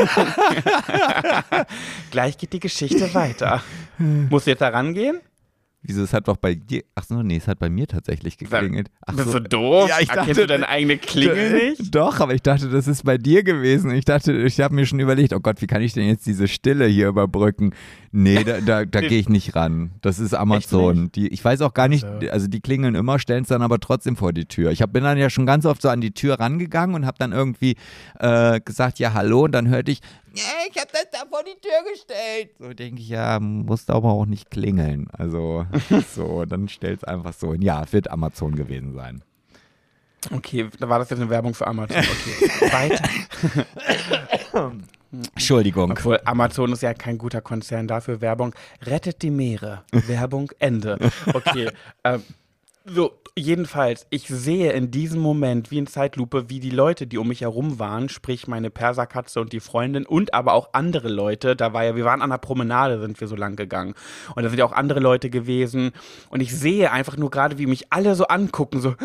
Gleich geht die Geschichte weiter. Musst du jetzt da rangehen? Wieso, es hat doch bei dir, ach so, nee, es hat bei mir tatsächlich geklingelt. Ach Bist so. du doof? Ja, ich Erkennst dachte- du deine eigene Klingel nicht? Doch, aber ich dachte, das ist bei dir gewesen. Ich dachte, ich habe mir schon überlegt, oh Gott, wie kann ich denn jetzt diese Stille hier überbrücken? Nee, da, da, da gehe ich nicht ran. Das ist Amazon. Die, ich weiß auch gar nicht, also die klingeln immer, stellen es dann aber trotzdem vor die Tür. Ich hab, bin dann ja schon ganz oft so an die Tür rangegangen und habe dann irgendwie äh, gesagt, ja, hallo, und dann hörte ich, ja, ich habe das da vor die Tür gestellt. So denke ich, ja, musst aber auch nicht klingeln. Also so, dann stell's einfach so hin. Ja, wird Amazon gewesen sein. Okay, da war das jetzt eine Werbung für Amazon. Okay, weiter. Entschuldigung. Obwohl Amazon ist ja kein guter Konzern dafür. Werbung rettet die Meere. Werbung Ende. Okay, ähm, so, jedenfalls, ich sehe in diesem Moment wie in Zeitlupe, wie die Leute, die um mich herum waren, sprich meine Perserkatze und die Freundin und aber auch andere Leute, da war ja, wir waren an der Promenade, sind wir so lang gegangen und da sind ja auch andere Leute gewesen und ich sehe einfach nur gerade, wie mich alle so angucken, so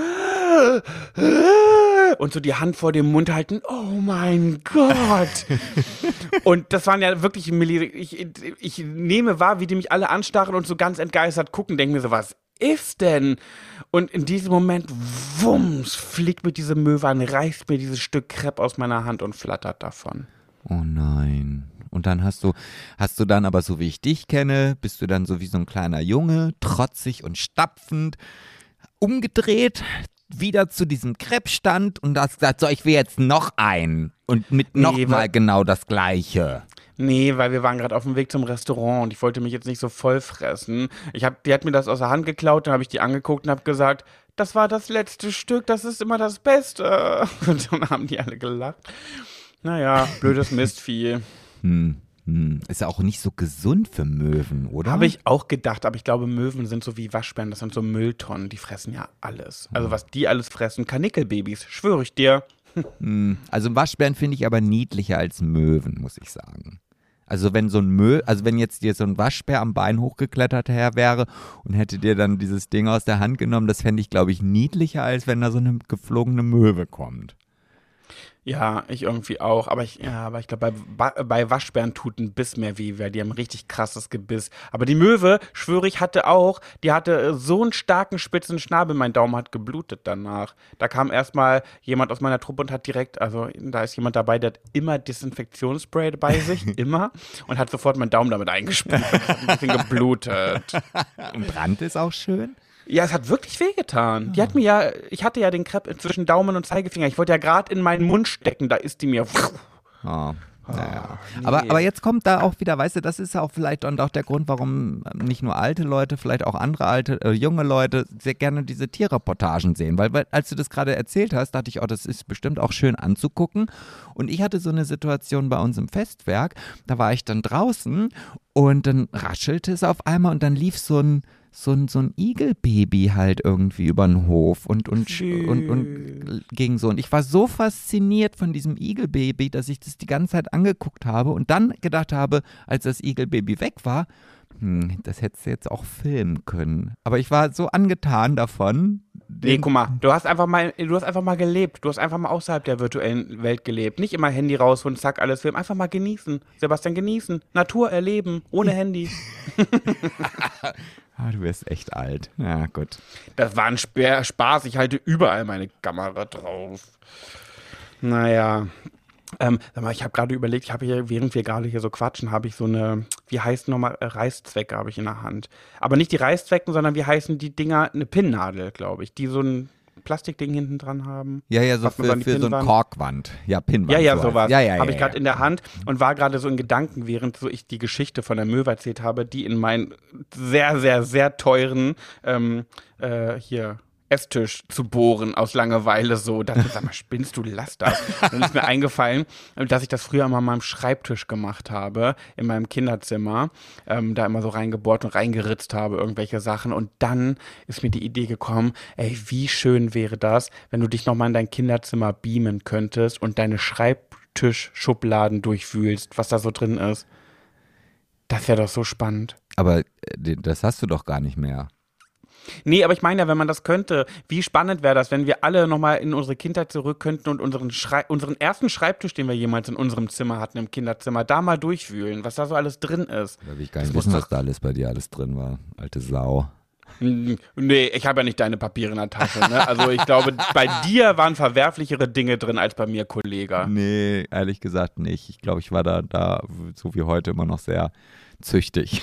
und so die Hand vor dem Mund halten, oh mein Gott. Und das waren ja wirklich Milli, ich, ich nehme wahr, wie die mich alle anstarren und so ganz entgeistert gucken, denken mir so, was ist denn? Und in diesem Moment, wumms, fliegt mir diese Möwe an, reißt mir dieses Stück Crepe aus meiner Hand und flattert davon. Oh nein. Und dann hast du, hast du dann aber so wie ich dich kenne, bist du dann so wie so ein kleiner Junge, trotzig und stapfend, umgedreht, wieder zu diesem Crepe-Stand und hast gesagt, so, ich will jetzt noch einen. Und mit Nee, nochmal weil- genau das Gleiche. Nee, weil wir waren gerade auf dem Weg zum Restaurant und ich wollte mich jetzt nicht so voll fressen. Ich hab, die hat mir das aus der Hand geklaut, dann habe ich die angeguckt und habe gesagt, das war das letzte Stück, das ist immer das Beste. Und dann haben die alle gelacht. Naja, blödes Mistvieh. Hm, hm. Ist ja auch nicht so gesund für Möwen, oder? Habe ich auch gedacht, aber ich glaube, Möwen sind so wie Waschbären, das sind so Mülltonnen, die fressen ja alles. Also was die alles fressen, Kanickelbabys, schwöre ich dir. Hm, Also Waschbären finde ich aber niedlicher als Möwen, muss ich sagen. Also wenn so ein Mö, also wenn jetzt dir so ein Waschbär am Bein hochgeklettert her wäre und hätte dir dann dieses Ding aus der Hand genommen, das fände ich, glaube ich, niedlicher, als wenn da so eine geflogene Möwe kommt. Ja, ich irgendwie auch. Aber ich, ja, aber ich glaube, bei, Wa- bei Waschbären tut ein Biss mehr weh, weil die haben ein richtig krasses Gebiss. Aber die Möwe, schwöre ich, hatte auch, die hatte äh, so einen starken spitzen Schnabel, mein Daumen hat geblutet danach. Da kam erstmal jemand aus meiner Truppe und hat direkt, also da ist jemand dabei, der hat immer Desinfektionsspray bei sich, immer, und hat sofort meinen Daumen damit eingesprüht. Das hat ein bisschen geblutet. Und Brand ist auch schön. Ja, es hat wirklich wehgetan. Die hat mir ja, ich hatte ja den Crepe zwischen Daumen und Zeigefinger. Ich wollte ja gerade in meinen Mund stecken, da ist die mir. Oh. Naja. nee. aber, aber jetzt kommt da auch wieder, weißt du, das ist ja auch vielleicht und auch der Grund, warum ähm, nicht nur alte Leute, vielleicht auch andere alte, äh, junge Leute sehr gerne diese Tierreportagen sehen. Weil, weil als du das gerade erzählt hast, dachte ich, oh, das ist bestimmt auch schön anzugucken. Und ich hatte so eine Situation bei uns im Festwerk, da war ich dann draußen und dann raschelte es auf einmal und dann lief so ein so ein, so ein Igelbaby halt irgendwie über den Hof und, und, Süß. und, und ging so. Und ich war so fasziniert von diesem Igelbaby, dass ich das die ganze Zeit angeguckt habe und dann gedacht habe, als das Igelbaby weg war, hm, das hättest du jetzt auch filmen können. Aber ich war so angetan davon. Nee, guck mal, du hast einfach mal, du hast einfach mal gelebt. Du hast einfach mal außerhalb der virtuellen Welt gelebt. Nicht immer Handy raus und zack, alles filmen. Einfach mal genießen. Sebastian, genießen. Natur erleben, ohne Handy. Ah, du wirst echt alt. Ja, gut. Das war ein Sp- Spaß. Ich halte überall meine Kamera drauf. Naja. Ähm, sag mal, ich habe gerade überlegt, ich habe hier, während wir gerade hier so quatschen, habe ich so eine, wie heißt nochmal, äh, Reißzwecke habe ich in der Hand. Aber nicht die Reißzwecken, sondern wie heißen die Dinger, eine Pinnnadel, glaube ich, die so ein Plastikding hinten dran haben. Ja, ja, so Was man für, dann die für so eine Pinnwand- Korkwand. Ja, Pinnwand. Ja, ja, sowas. sowas. Ja, ja, habe ja, ich gerade ja. in der Hand und war gerade so in Gedanken, während so ich die Geschichte von der Möwe erzählt habe, die in meinen sehr, sehr, sehr teuren ähm, äh, hier Esstisch zu bohren aus Langeweile so. Da sag mal, spinnst du, lass das. Und dann ist mir eingefallen, dass ich das früher mal an meinem Schreibtisch gemacht habe, in meinem Kinderzimmer, ähm, da immer so reingebohrt und reingeritzt habe, irgendwelche Sachen. Und dann ist mir die Idee gekommen, ey, wie schön wäre das, wenn du dich nochmal in dein Kinderzimmer beamen könntest und deine Schreibtischschubladen durchwühlst, was da so drin ist. Das wäre doch so spannend. Aber äh, das hast du doch gar nicht mehr. Nee, aber ich meine ja, wenn man das könnte, wie spannend wäre das, wenn wir alle nochmal in unsere Kindheit zurück könnten und unseren, Schrei- unseren ersten Schreibtisch, den wir jemals in unserem Zimmer hatten, im Kinderzimmer, da mal durchwühlen, was da so alles drin ist. Da will ich gar nicht Das muss wissen, doch- was da alles bei dir alles drin war. Alte Sau. Hm, Nee, ich habe ja nicht deine Papiere in der Tasche. Ne? Also ich glaube, bei dir waren verwerflichere Dinge drin als bei mir, Kollege. Nee, ehrlich gesagt nicht. Ich glaube, ich war da, da, so wie heute, immer noch sehr züchtig.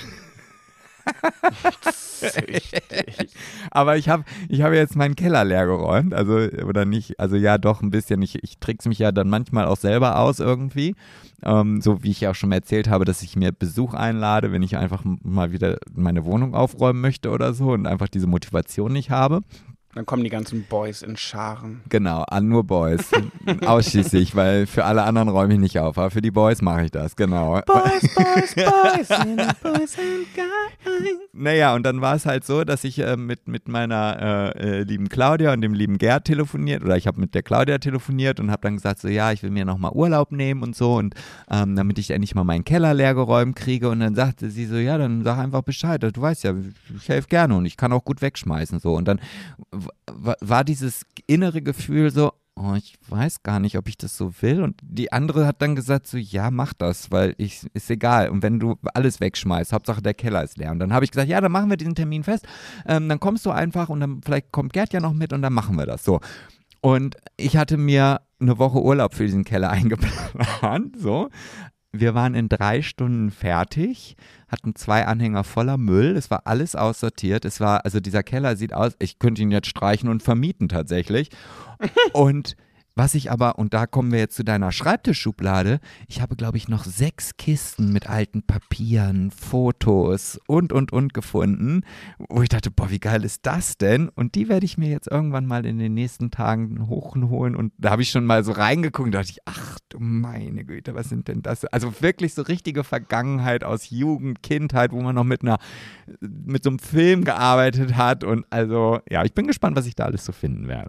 Aber ich habe ich hab jetzt meinen Keller leer geräumt, also oder nicht, also ja doch ein bisschen, ich, ich trickse mich ja dann manchmal auch selber aus irgendwie, ähm, so wie ich ja auch schon mal erzählt habe, dass ich mir Besuch einlade, wenn ich einfach m- mal wieder meine Wohnung aufräumen möchte oder so und einfach diese Motivation nicht habe. Dann kommen die ganzen Boys in Scharen. Genau, an nur Boys, ausschließlich, weil für alle anderen räume ich nicht auf, aber für die Boys mache ich das, genau. Boys, Boys, Boys, and Boys and Guys. Naja, und dann war es halt so, dass ich äh, mit, mit meiner äh, äh, lieben Claudia und dem lieben Gerd telefoniert, oder ich habe mit der Claudia telefoniert und habe dann gesagt, so ja, ich will mir nochmal Urlaub nehmen und so, und ähm, damit ich endlich mal meinen Keller leergeräumt kriege, und dann sagte sie so, ja, dann sag einfach Bescheid, du weißt ja, ich helfe gerne und ich kann auch gut wegschmeißen, so, und dann w- war dieses innere Gefühl so, oh, ich weiß gar nicht, ob ich das so will. Und die andere hat dann gesagt so, ja, mach das, weil ich, ist egal. Und wenn du alles wegschmeißt, Hauptsache der Keller ist leer. Und dann habe ich gesagt, ja, dann machen wir diesen Termin fest. Ähm, dann kommst du einfach und dann vielleicht kommt Gerd ja noch mit und dann machen wir das so. Und ich hatte mir eine Woche Urlaub für diesen Keller eingeplant, so. Wir waren in drei Stunden fertig, hatten zwei Anhänger voller Müll, es war alles aussortiert, es war, also dieser Keller sieht aus, ich könnte ihn jetzt streichen und vermieten tatsächlich. Und was ich aber, und da kommen wir jetzt zu deiner Schreibtischschublade, ich habe, glaube ich, noch sechs Kisten mit alten Papieren, Fotos und, und, und gefunden, wo ich dachte, boah, wie geil ist das denn? Und die werde ich mir jetzt irgendwann mal in den nächsten Tagen hochholen, und da habe ich schon mal so reingeguckt und dachte ich, ach du meine Güte, was sind denn das? Also wirklich so richtige Vergangenheit aus Jugend, Kindheit, wo man noch mit einer, mit so einem Film gearbeitet hat, und also, ja, ich bin gespannt, was ich da alles so finden werde.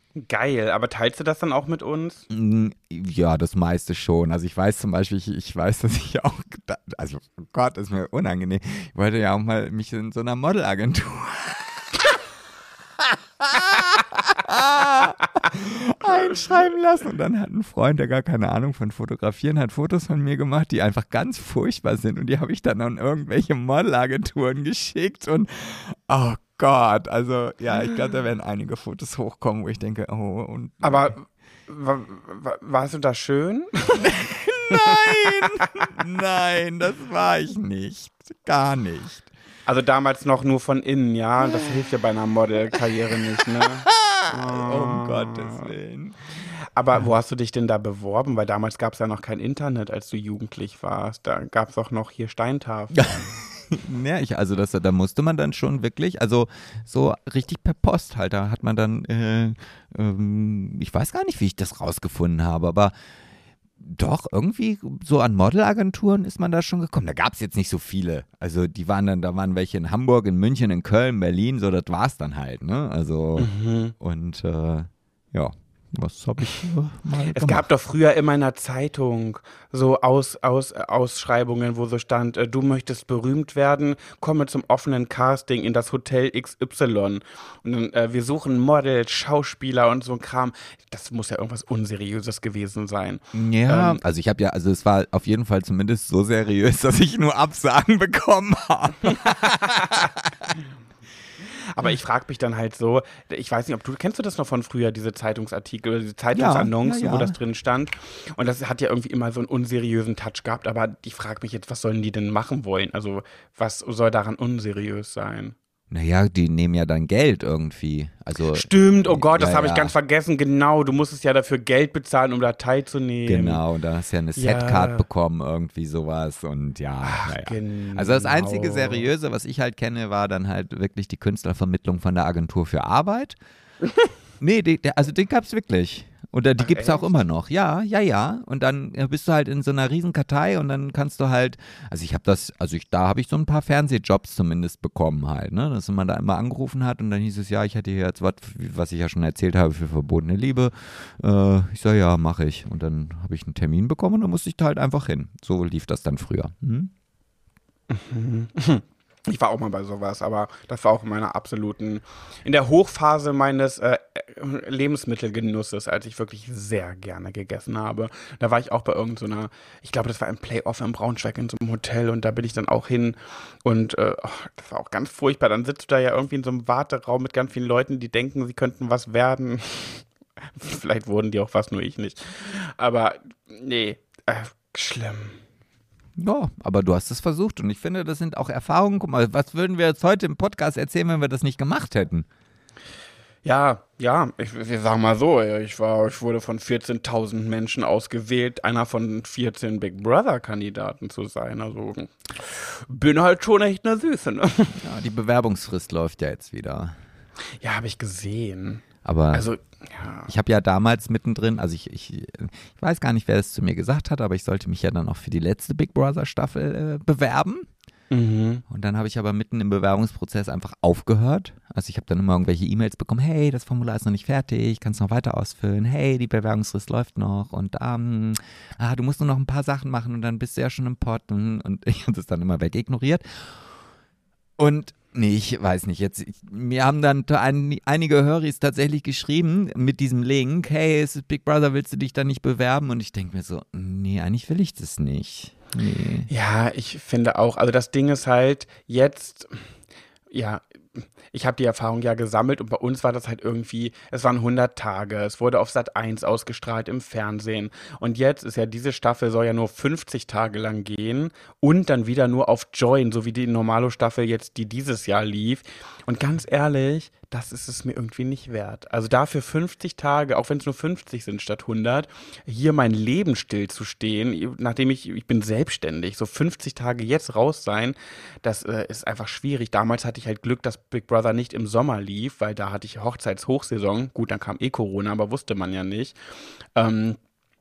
Geil, aber teilst du das dann auch mit uns? Mm, Ja, das meiste schon. Also ich weiß zum Beispiel, ich, ich weiß, dass ich auch, da- also oh Gott, ist mir unangenehm. Ich wollte ja auch mal mich in so einer Modelagentur einschreiben lassen. Und dann hat ein Freund, der gar keine Ahnung von Fotografieren hat, Fotos von mir gemacht, die einfach ganz furchtbar sind. Und die habe ich dann an irgendwelche Modelagenturen geschickt. Und oh Gott, also ja, ich glaube, da werden einige Fotos hochkommen, wo ich denke, oh, und Aber wa- wa- warst du da schön? nein, nein, das war ich nicht, gar nicht. Also damals noch nur von innen, ja? Das hilft ja bei einer Modelkarriere nicht, ne? Um Gottes Willen. Aber wo hast du dich denn da beworben? Weil damals gab es ja noch kein Internet, als du jugendlich warst. Da gab es auch noch hier Steintafeln. Ja, ich, also das, da musste man dann schon wirklich, also so richtig per Post halt, da hat man dann, äh, ähm, ich weiß gar nicht, wie ich das rausgefunden habe, aber doch, irgendwie so an Modelagenturen ist man da schon gekommen. Da gab es jetzt nicht so viele. Also die waren dann, da waren welche in Hamburg, in München, in Köln, Berlin, so das war's dann halt, ne? Also Mhm. und äh, ja, was habe ich äh, mal Es gemacht? gab doch früher immer in der Zeitung so Aus, Aus, Ausschreibungen, wo so stand, äh, du möchtest berühmt werden, komme zum offenen Casting in das Hotel X Y. Und dann, äh, wir suchen Models, Schauspieler und so ein Kram. Das muss ja irgendwas Unseriöses gewesen sein. Ja, Ähm, also ich habe ja, also es war auf jeden Fall zumindest so seriös, dass ich nur Absagen bekommen habe. Aber ich frage mich dann halt so, ich weiß nicht, ob du, kennst du das noch von früher, diese Zeitungsartikel, diese Zeitungsannoncen, ja, ja. wo das drin stand? Und das hat ja irgendwie immer so einen unseriösen Touch gehabt, aber ich frage mich jetzt, was sollen die denn machen wollen? Also, was soll daran unseriös sein? Naja, die nehmen ja dann Geld irgendwie. Also Stimmt, oh Gott, das Ja, habe ich ja. ganz vergessen. Genau, du musstest ja dafür Geld bezahlen, um da teilzunehmen. genau, und dann hast du ja eine Ja. Setcard bekommen, irgendwie sowas und ja, Ach, naja. genau. Also das einzige Seriöse, was ich halt kenne, war dann halt wirklich die Künstlervermittlung von der Agentur für Arbeit. Nee, die, der, also den gab's wirklich. Und äh, die Ach, gibt's auch echt? immer noch. Ja, ja, ja. Und dann äh, bist du halt in so einer riesen Kartei und dann kannst du halt, also ich habe das, also ich, da habe ich so ein paar Fernsehjobs zumindest bekommen halt, ne, dass man da immer angerufen hat und dann hieß es, ja, ich hätte hier jetzt was, was ich ja schon erzählt habe, für verbotene Liebe. Äh, ich sage, ja, mache ich. Und dann habe ich einen Termin bekommen und dann musste ich da halt einfach hin. So lief das dann früher. Hm? Ich war auch mal bei sowas, aber das war auch in meiner absoluten, in der Hochphase meines äh, Lebensmittelgenusses, als ich wirklich sehr gerne gegessen habe. Da war ich auch bei irgendeiner, ich glaube, das war ein Playoff in Braunschweig in so einem Hotel und da bin ich dann auch hin und äh, oh, das war auch ganz furchtbar. Dann sitzt du da ja irgendwie in so einem Warteraum mit ganz vielen Leuten, die denken, sie könnten was werden. Vielleicht wurden die auch was, nur ich nicht. Aber nee, äh, schlimm. Ja, aber du hast es versucht und ich finde, das sind auch Erfahrungen. Guck mal, was würden wir jetzt heute im Podcast erzählen, wenn wir das nicht gemacht hätten? Ja, ja, ich, wir sagen mal so, ich war, ich wurde von vierzehntausend Menschen ausgewählt, einer von vierzehn Big Brother-Kandidaten zu sein. Also bin halt schon echt eine Süße, ne? Ja, die Bewerbungsfrist läuft ja jetzt wieder. Ja, habe ich gesehen. Aber Also, ja. ich habe ja damals mittendrin, also ich, ich, ich weiß gar nicht, wer das zu mir gesagt hat, aber ich sollte mich ja dann auch für die letzte Big Brother Staffel äh, bewerben. Mhm. Und dann habe ich aber mitten im Bewerbungsprozess einfach aufgehört. Also ich habe dann immer irgendwelche E-Mails bekommen, hey, das Formular ist noch nicht fertig, kannst noch weiter ausfüllen, hey, die Bewerbungsfrist läuft noch und ähm, ah, du musst nur noch ein paar Sachen machen und dann bist du ja schon im Pott und, und ich habe das dann immer wegignoriert. Und nee, ich weiß nicht, jetzt, ich, mir haben dann ein, einige Höris tatsächlich geschrieben mit diesem Link, hey, es ist Big Brother, willst du dich da nicht bewerben? Und ich denke mir so, nee, eigentlich will ich das nicht. Nee. Ja, ich finde auch, also das Ding ist halt jetzt, ja, ich habe die Erfahrung ja gesammelt und bei uns war das halt irgendwie, es waren hundert Tage, es wurde auf Sat eins ausgestrahlt im Fernsehen und jetzt ist ja diese Staffel soll ja nur fünfzig Tage lang gehen und dann wieder nur auf Join, so wie die Normalo-Staffel jetzt, die dieses Jahr lief und ganz ehrlich, das ist es mir irgendwie nicht wert. Also dafür fünfzig Tage, auch wenn es nur fünfzig sind statt hundert, hier mein Leben stillzustehen, nachdem ich, ich bin selbstständig, so fünfzig Tage jetzt raus sein, das äh, ist einfach schwierig. Damals hatte ich halt Glück, dass Big Brother nicht im Sommer lief, weil da hatte ich Hochzeitshochsaison. Gut, dann kam eh Corona, aber wusste man ja nicht. Ähm,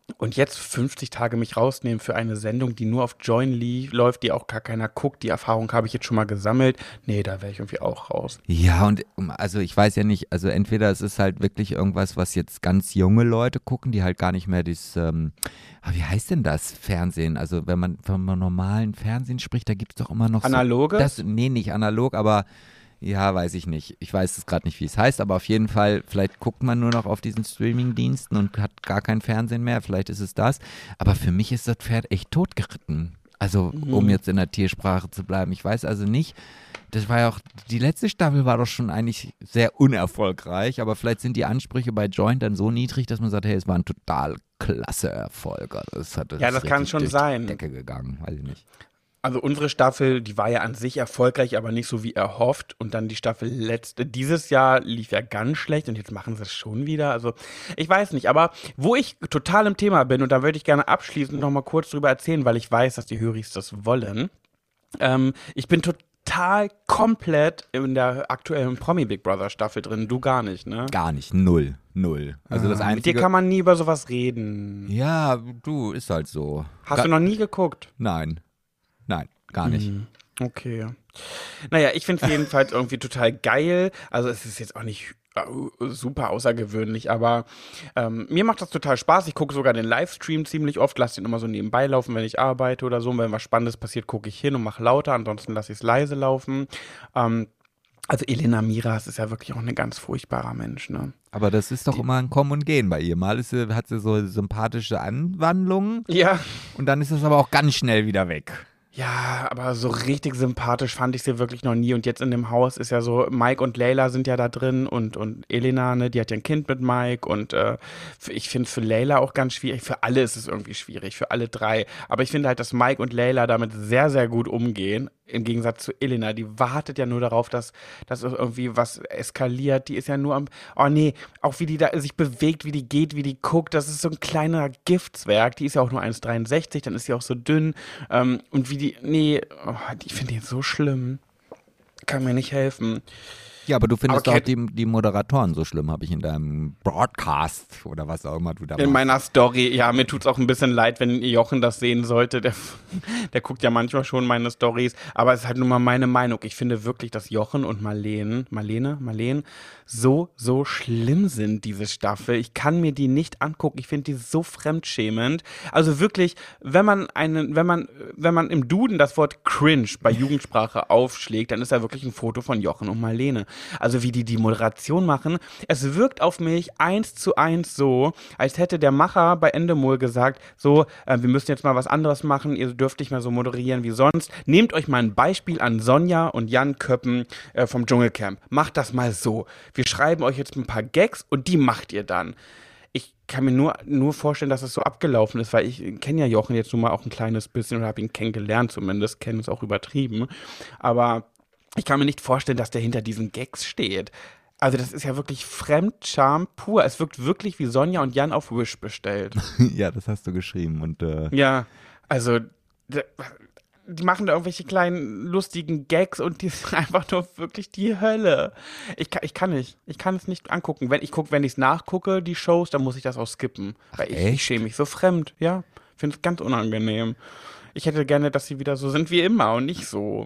Und jetzt fünfzig Tage mich rausnehmen für eine Sendung, die nur auf Join lief, läuft, die auch gar keiner guckt. Die Erfahrung habe ich jetzt schon mal gesammelt. Nee, da wäre ich irgendwie auch raus. Ja, und um, also ich weiß ja nicht, also entweder es ist halt wirklich irgendwas, was jetzt ganz junge Leute gucken, die halt gar nicht mehr dieses, ähm, ah, wie heißt denn das, Fernsehen? Also wenn man vom normalen Fernsehen spricht, da gibt es doch immer noch Analoge? so. Das, nee, nicht analog, aber ja, weiß ich nicht. Ich weiß es gerade nicht, wie es heißt, aber auf jeden Fall, vielleicht guckt man nur noch auf diesen Streaming-Diensten und hat gar kein Fernsehen mehr, vielleicht ist es das. Aber für mich ist das Pferd echt totgeritten. Also, Mhm. um jetzt in der Tiersprache zu bleiben. Ich weiß also nicht, das war ja auch, die letzte Staffel war doch schon eigentlich sehr unerfolgreich, aber vielleicht sind die Ansprüche bei Joint dann so niedrig, dass man sagt, hey, es war ein total klasse Erfolg. Also das hat, Ja, das ist kann richtig schon durch sein. die Decke gegangen, weiß ich nicht. Also unsere Staffel, die war ja an sich erfolgreich, aber nicht so wie erhofft. Und dann die Staffel letzte, dieses Jahr lief ja ganz schlecht und jetzt machen sie es schon wieder. Also ich weiß nicht, aber wo ich total im Thema bin und da würde ich gerne abschließend noch mal kurz drüber erzählen, weil ich weiß, dass die Höris das wollen. Ähm, ich bin total komplett in der aktuellen Promi Big Brother Staffel drin, du gar nicht, ne? Gar nicht, null, null. Also das Ah, Mit dir einzige, kann man nie über sowas reden. ja, du, ist halt so. Hast Ga- du noch nie geguckt? Nein, nein, gar nicht. Mhm. Okay. Naja, ich finde es jedenfalls irgendwie total geil. Also es ist jetzt auch nicht äh, super außergewöhnlich, aber ähm, mir macht das total Spaß. Ich gucke sogar den Livestream ziemlich oft, lasse den immer so nebenbei laufen, wenn ich arbeite oder so. Und wenn was Spannendes passiert, gucke ich hin und mache lauter, ansonsten lasse ich es leise laufen. Ähm, also Elena Miras ist ja wirklich auch ein ganz furchtbarer Mensch, ne? Aber das ist doch immer ein Kommen und Gehen bei ihr. Mal ist sie, hat sie so sympathische Anwandlungen Ja. und dann ist es aber auch ganz schnell wieder weg. Ja, aber so richtig sympathisch fand ich sie wirklich noch nie. Und jetzt in dem Haus ist ja so, Mike und Layla sind ja da drin und, und Elena, ne, die hat ja ein Kind mit Mike. Und äh, für- ich finde für Layla auch ganz schwierig. Für alle ist es irgendwie schwierig, für alle drei. Aber ich finde halt, dass Mike und Layla damit sehr, sehr gut umgehen. Im Gegensatz zu Elena, die wartet ja nur darauf, dass, dass irgendwie was eskaliert. Die ist ja nur am, oh nee, auch wie die da sich bewegt, wie die geht, wie die guckt. Das ist so ein kleiner Giftzwerg. Die ist ja auch nur eins Komma dreiundsechzig, dann ist sie auch so dünn. Ähm, und wie die, nee, oh, die finde ich so schlimm. Kann mir nicht helfen. Ja, aber du findest Aber auch die, die Moderatoren so schlimm, habe ich in deinem Broadcast oder was auch immer du da In machst. meiner Story, ja, mir tut's auch ein bisschen leid, wenn Jochen das sehen sollte. Der, der guckt ja manchmal schon meine Stories, aber es ist halt nur mal meine Meinung. Ich finde wirklich, dass Jochen und Marlene, Marlene, Marlene, so, so schlimm sind, diese Staffel. Ich kann mir die nicht angucken. Ich finde die so fremdschämend. Also wirklich, wenn man einen, wenn man, wenn man im Duden das Wort cringe bei Jugendsprache aufschlägt, dann ist da wirklich ein Foto von Jochen und Marlene. Also wie die die Moderation machen. Es wirkt auf mich eins zu eins so, als hätte der Macher bei Endemol gesagt, so, äh, wir müssen jetzt mal was anderes machen, ihr dürft nicht mehr so moderieren wie sonst. Nehmt euch mal ein Beispiel an Sonja und Jan Köppen äh, vom Dschungelcamp. Macht das mal so. Wir schreiben euch jetzt ein paar Gags und die macht ihr dann. Ich kann mir nur, nur vorstellen, dass es so abgelaufen ist, weil ich kenne ja Jochen jetzt nun mal auch ein kleines bisschen oder habe ihn kennengelernt zumindest, kenne es auch übertrieben. Aber ich kann mir nicht vorstellen, dass der hinter diesen Gags steht. Also das ist ja wirklich Fremdscham pur. Es wirkt wirklich wie Sonja und Jan auf Wish bestellt. Ja, das hast du geschrieben und äh, Ja, also d- die machen da irgendwelche kleinen lustigen Gags und die sind einfach nur wirklich die Hölle. Ich kann, ich kann nicht. Ich kann es nicht angucken. Wenn ich gucke, wenn ich es nachgucke, die Shows, dann muss ich das auch skippen. Weil ich, ich echt? schäme mich so fremd. Ja, finde es ganz unangenehm. Ich hätte gerne, dass sie wieder so sind wie immer und nicht so.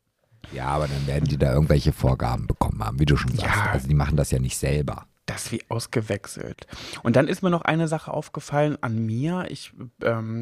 ja, aber dann werden die da irgendwelche Vorgaben bekommen haben, wie du schon sagst. Ja. Also die machen das ja nicht selber. Das wie ausgewechselt. Und dann ist mir noch eine Sache aufgefallen an mir. Ich ähm,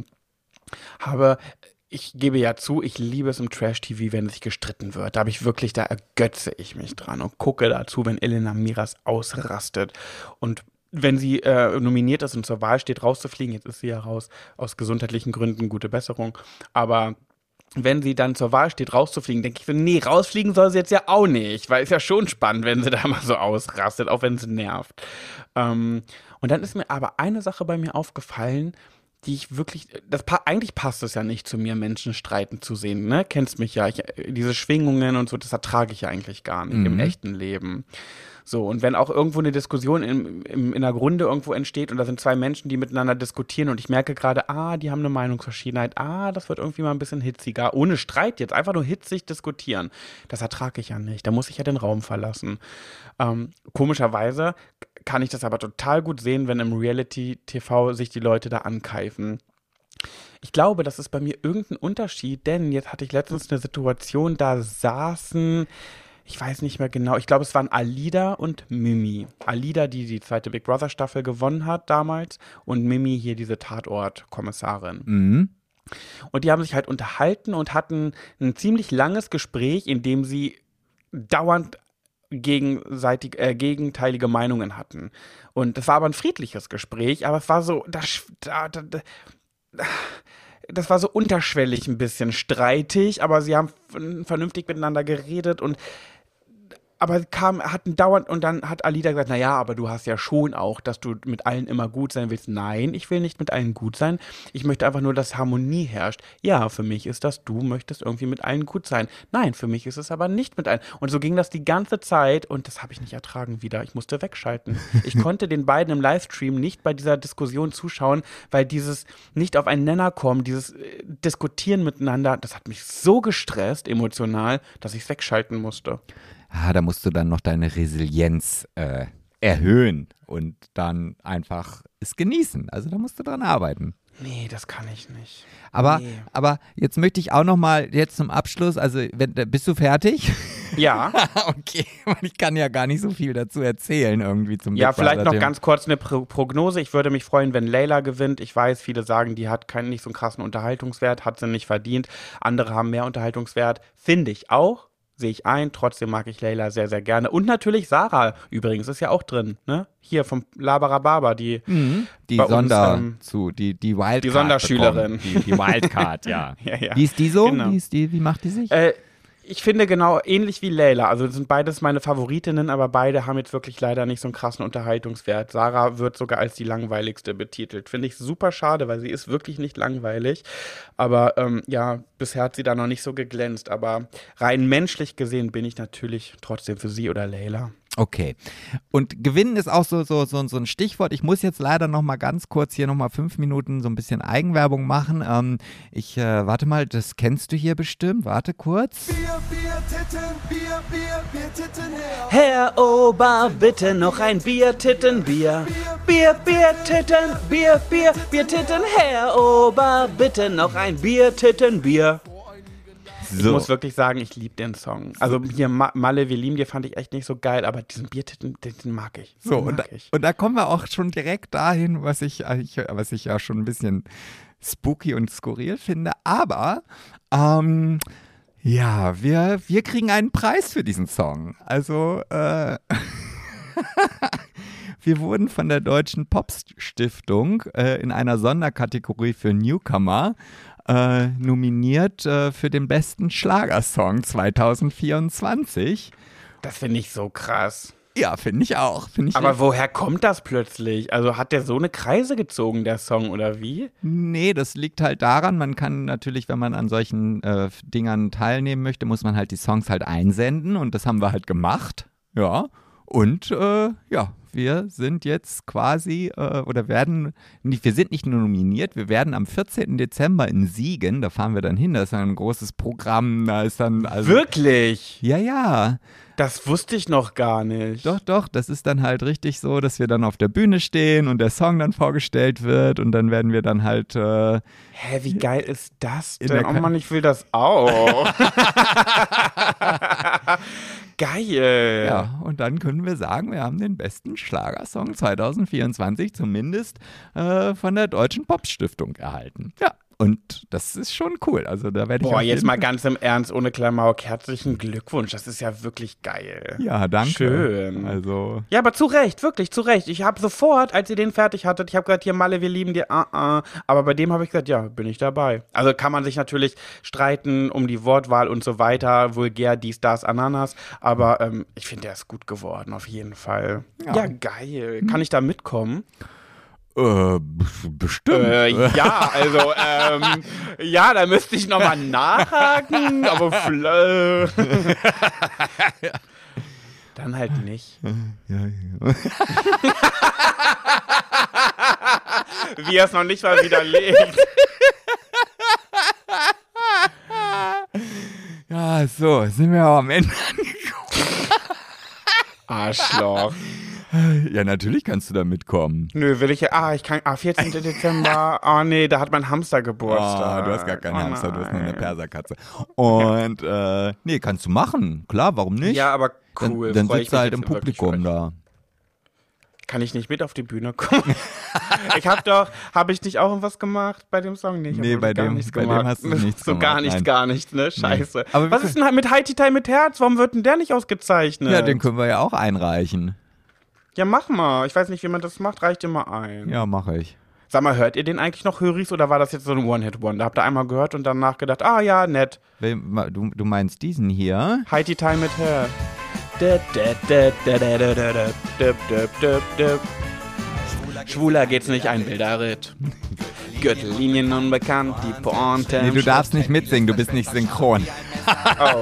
habe, ich gebe ja zu, ich liebe es im Trash-T V, wenn sich gestritten wird. Da habe ich wirklich, da ergötze ich mich dran und gucke dazu, wenn Elena Miras ausrastet. Und wenn sie äh, nominiert ist und zur Wahl steht, rauszufliegen, jetzt ist sie ja raus, aus gesundheitlichen Gründen, gute Besserung, aber wenn sie dann zur Wahl steht, rauszufliegen, denke ich so, nee, rausfliegen soll sie jetzt ja auch nicht, weil es ja schon spannend, wenn sie da mal so ausrastet, auch wenn sie nervt. Ähm, und dann ist mir aber eine Sache bei mir aufgefallen, die ich wirklich, das pa- eigentlich passt es ja nicht zu mir, Menschen streiten zu sehen, ne? Kennst mich ja, ich, diese Schwingungen und so, das ertrage ich ja eigentlich gar nicht im Mhm. echten Leben. So, und wenn auch irgendwo eine Diskussion in, in, in einer Runde irgendwo entsteht und da sind zwei Menschen, die miteinander diskutieren und ich merke gerade, ah, die haben eine Meinungsverschiedenheit, ah, das wird irgendwie mal ein bisschen hitziger, ohne Streit jetzt, einfach nur hitzig diskutieren. Das ertrage ich ja nicht, da muss ich ja den Raum verlassen. Ähm, komischerweise kann ich das aber total gut sehen, wenn im Reality-T V sich die Leute da ankeifen. Ich glaube, das ist bei mir irgendein Unterschied, denn jetzt hatte ich letztens eine Situation, da saßen... Ich weiß nicht mehr genau. Ich glaube, es waren Alida und Mimi. Alida, die die zweite Big Brother Staffel gewonnen hat damals und Mimi hier diese Tatort-Kommissarin. Mhm. Und die haben sich halt unterhalten und hatten ein ziemlich langes Gespräch, in dem sie dauernd gegenseitig, äh, gegenteilige Meinungen hatten. Und das war aber ein friedliches Gespräch, aber es war so, das, da, da, da, das war so unterschwellig ein bisschen streitig, aber sie haben vernünftig miteinander geredet und aber kam, hatten dauernd, und dann hat Alida gesagt, naja, aber du hast ja schon auch, dass du mit allen immer gut sein willst. Nein, ich will nicht mit allen gut sein. Ich möchte einfach nur, dass Harmonie herrscht. Ja, für mich ist das, du möchtest irgendwie mit allen gut sein. Nein, für mich ist es aber nicht mit allen. Und so ging das die ganze Zeit und das habe ich nicht ertragen wieder. Ich musste wegschalten. Ich konnte den beiden im Livestream nicht bei dieser Diskussion zuschauen, weil dieses nicht auf einen Nenner kommen, dieses äh, Diskutieren miteinander, das hat mich so gestresst, emotional, dass ich es wegschalten musste. Ah, da musst du dann noch deine Resilienz äh, erhöhen und dann einfach es genießen. Also da musst du dran arbeiten. Nee, das kann ich nicht. Aber, nee. aber jetzt möchte ich auch noch mal jetzt zum Abschluss, also wenn, bist du fertig? Ja. Okay, ich kann ja gar nicht so viel dazu erzählen irgendwie zum Ja, Big vielleicht noch Brother-Thema. ganz kurz eine Pro- Prognose. Ich würde mich freuen, wenn Layla gewinnt. Ich weiß, viele sagen, die hat keinen nicht so einen krassen Unterhaltungswert, hat sie nicht verdient. Andere haben mehr Unterhaltungswert. Finde ich auch. Sehe ich ein, trotzdem mag ich Layla sehr, sehr gerne. Und natürlich Sarah übrigens, ist ja auch drin, ne? Hier vom Labarababa, die Mhm. Die bei uns, Sonder ähm, zu, die, die Wildcard die Sonderschülerin. bekommen. Die, die Wildcard, ja. ja, ja. Wie ist die so? Genau. Wie, ist die, wie macht die sich? Äh, ich finde genau ähnlich wie Layla. Also sind beides meine Favoritinnen, aber beide haben jetzt wirklich leider nicht so einen krassen Unterhaltungswert. Sarah wird sogar als die langweiligste betitelt. Finde ich super schade, weil sie ist wirklich nicht langweilig. Aber ähm, ja, bisher hat sie da noch nicht so geglänzt. Aber rein menschlich gesehen bin ich natürlich trotzdem für sie oder Layla. Okay. Und gewinnen ist auch so, so, so, so ein Stichwort. Ich muss jetzt leider noch mal ganz kurz hier noch mal fünf Minuten so ein bisschen Eigenwerbung machen. Ähm, ich, äh, warte mal, das kennst du hier bestimmt. Warte kurz. Bier, Bier, Titten, Bier, Bier, Bier, Titten her. Herr Ober, bitte noch ein Bier, Titten, Bier. Bier, Bier, Titten, Bier, Bier, Bier, Titten. Herr Ober, bitte noch ein Bier, Titten, Bier. Ich So. muss wirklich sagen, ich liebe den Song. Also hier Ma- Malle, wir lieben dir fand ich echt nicht so geil, aber diesen Biertitten, den, den mag ich. So, Den und da, mag ich. und da kommen wir auch schon direkt dahin, was ich, ich, was ich ja schon ein bisschen spooky und skurril finde. Aber, ähm, ja, wir, wir kriegen einen Preis für diesen Song. Also, äh, wir wurden von der Deutschen Popstiftung äh, in einer Sonderkategorie für Newcomer äh, nominiert äh, für den besten Schlagersong zwanzig vierundzwanzig. Das finde ich so krass. Ja, finde ich auch. Find ich Aber woher kommt das plötzlich? Also hat der so eine Kreise gezogen, der Song, oder wie? Nee, das liegt halt daran, man kann natürlich, wenn man an solchen äh, Dingern teilnehmen möchte, muss man halt die Songs halt einsenden und das haben wir halt gemacht. Ja, und äh, ja, wir sind jetzt quasi, äh, oder werden, nicht, wir sind nicht nur nominiert, wir werden am vierzehnten Dezember in Siegen, da fahren wir dann hin, da ist dann ein großes Programm, da ist dann also... Wirklich? Ja, ja. Das wusste ich noch gar nicht. Doch, doch, das ist dann halt richtig so, dass wir dann auf der Bühne stehen und der Song dann vorgestellt wird und dann werden wir dann halt... Äh, Hä, wie geil ist das In denn? der Oh Ka- Mann, ich will das auch. Geil. Ja, und dann können wir sagen, wir haben den besten Schlagersong zwanzig vierundzwanzig zumindest äh, von der Deutschen Popstiftung erhalten. Ja, und das ist schon cool. Also da werde ich Boah, auf jetzt jeden mal Fall- ganz im Ernst, ohne Klamauk, herzlichen Glückwunsch. Das ist ja wirklich geil. Ja, danke. Schön. Also, Ja, aber zu Recht, wirklich, zu Recht. Ich habe sofort, als ihr den fertig hattet, ich habe gesagt, hier Malle, wir lieben dir, ah, ah. Aber bei dem habe ich gesagt, ja, bin ich dabei. Also kann man sich natürlich streiten um die Wortwahl und so weiter, vulgär, dies, das, Ananas. Aber ähm, ich finde, der ist gut geworden, auf jeden Fall. Ja. Ja, geil. Kann ich da mitkommen? äh, b- bestimmt. Äh, ja, also, ähm, ja, da müsste ich nochmal nachhaken, aber fl- dann dann halt nicht. Ja, ja. Wie er es noch nicht mal widerlegt. Ja, so, sind wir auch am Ende angekommen. Arschloch. Ja, natürlich kannst du da mitkommen. Nö, will ich ja. Ah, ich kann. Ah, vierzehnten Dezember. Oh nee, da hat mein Hamster Geburtstag. Oh, du hast gar keinen Oh, Hamster, du hast nur eine nein. Perserkatze. Und, äh, nee, kannst du machen. Klar, warum nicht? Ja, aber cool. Dann, dann freu ich sitzt du mich halt im jetzt wirklich Publikum für euch. da. Kann ich nicht mit auf die Bühne kommen? Ich hab doch, habe ich nicht auch irgendwas gemacht bei dem Song? Nee, ich hab Nee, wirklich bei gar dem- nichts bei dem gemacht. hast du nichts So gemacht, gar nichts, nein. gar nichts, ne? Scheiße. Aber Was wir ist denn mit Haiti Time mit Herz? Warum wird denn der nicht ausgezeichnet? Ja, den können wir ja auch einreichen. Ja, mach mal. Ich weiß nicht, wie man das macht. Reicht dir mal ein. Ja, mache ich. Sag mal, hört ihr den eigentlich noch, Höris, oder war das jetzt so ein One-Hit-Wonder? Habt ihr einmal gehört und danach gedacht, ah ja, nett. Wel- Du, du meinst diesen hier? Haiti Time mit Herz. Dip, dip, dip, dip, dip, dip, dip, dip, dip, dip. Schwuler geht's nicht, ein wilder Ritt. Gürtellinien unbekannt, die Pointe. Nee, du darfst nicht mitsingen, du bist nicht synchron. Oh.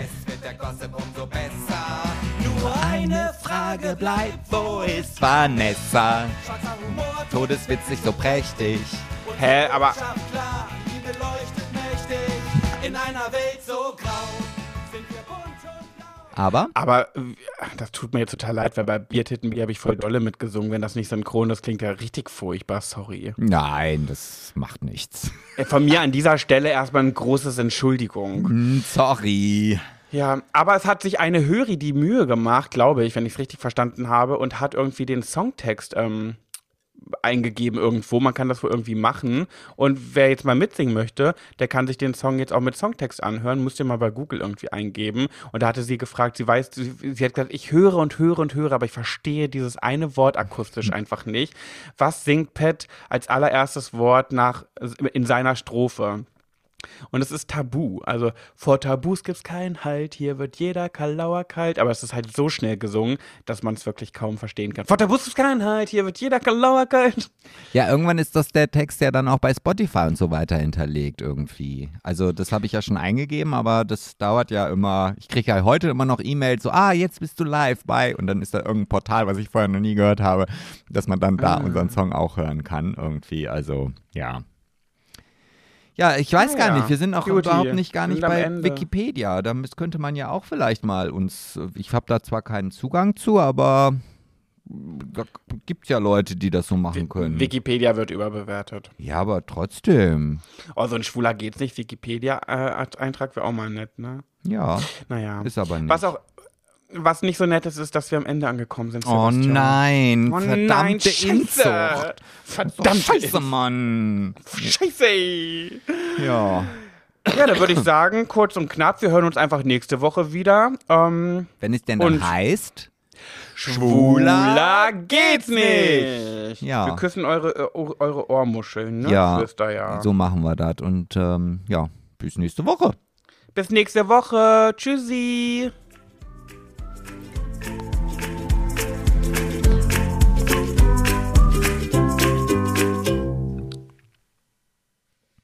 Nur eine Frage bleibt, wo ist Vanessa? Todeswitzig, so prächtig. Hä, aber Klar, Liebe leuchtet mächtig. In einer Welt so grau sind wir bunt und blau. Aber Aber äh, das tut mir jetzt total leid, weil bei Biertittenbier habe ich voll dolle mitgesungen. Wenn das nicht synchron ist, klingt ja richtig furchtbar, sorry. nein, das macht nichts. Äh, Von mir an dieser Stelle erstmal ein großes Entschuldigung. Hm, sorry. Ja, aber es hat sich eine Höri die Mühe gemacht, glaube ich, wenn ich es richtig verstanden habe, und hat irgendwie den Songtext ähm, eingegeben irgendwo. Man kann das wohl irgendwie machen. Und wer jetzt mal mitsingen möchte, der kann sich den Song jetzt auch mit Songtext anhören. Müsst ihr mal bei Google irgendwie eingeben. Und da hatte sie gefragt, sie weiß, sie, sie hat gesagt, ich höre und höre und höre, aber ich verstehe dieses eine Wort akustisch einfach nicht. Was singt Pat als allererstes Wort nach in seiner Strophe? Und es ist Tabu. Also vor Tabus gibt's keinen Halt. Hier wird jeder Kalauer kalt. Aber es ist halt so schnell gesungen, dass man es wirklich kaum verstehen kann. Vor Tabus gibt's keinen Halt. Hier wird jeder Kalauer kalt. Ja, irgendwann ist das der Text ja dann auch bei Spotify und so weiter hinterlegt irgendwie. Also das habe ich ja schon eingegeben, aber das dauert ja immer. Ich kriege ja heute immer noch E-Mails so, ah, jetzt bist du live bei. Und dann ist da irgendein Portal, was ich vorher noch nie gehört habe, dass man dann da Ah. unseren Song auch hören kann irgendwie. Also, ja. Ja, ich weiß Ah, gar ja. nicht. Wir sind auch Guti. überhaupt nicht gar Wir nicht sind am bei Ende. Wikipedia. Da müß- könnte man ja auch vielleicht mal uns. Ich habe da zwar keinen Zugang zu, aber da gibt ja Leute, die das so machen können. Wikipedia wird überbewertet. Ja, aber trotzdem. Oh, so ein Schwuler geht's nicht. Wikipedia-Eintrag wäre auch mal nett, ne? Ja, Naja. ist aber nicht. Was auch, was nicht so nett ist, ist, dass wir am Ende angekommen sind. Oh Sebastian. nein, Oh verdammte nein, Scheiße. Inzucht. Verdammt. Scheiße, Mann. Scheiße. Ja. Ja, dann würde ich sagen, kurz und knapp, wir hören uns einfach nächste Woche wieder. Ähm, Wenn es denn dann Und- heißt, Schwuler geht's nicht. Ja. Wir küssen eure, äh, eure Ohrmuscheln, ne? ja, Schwester, ja. so machen wir das. Und ähm, ja, bis nächste Woche. Bis nächste Woche. Tschüssi.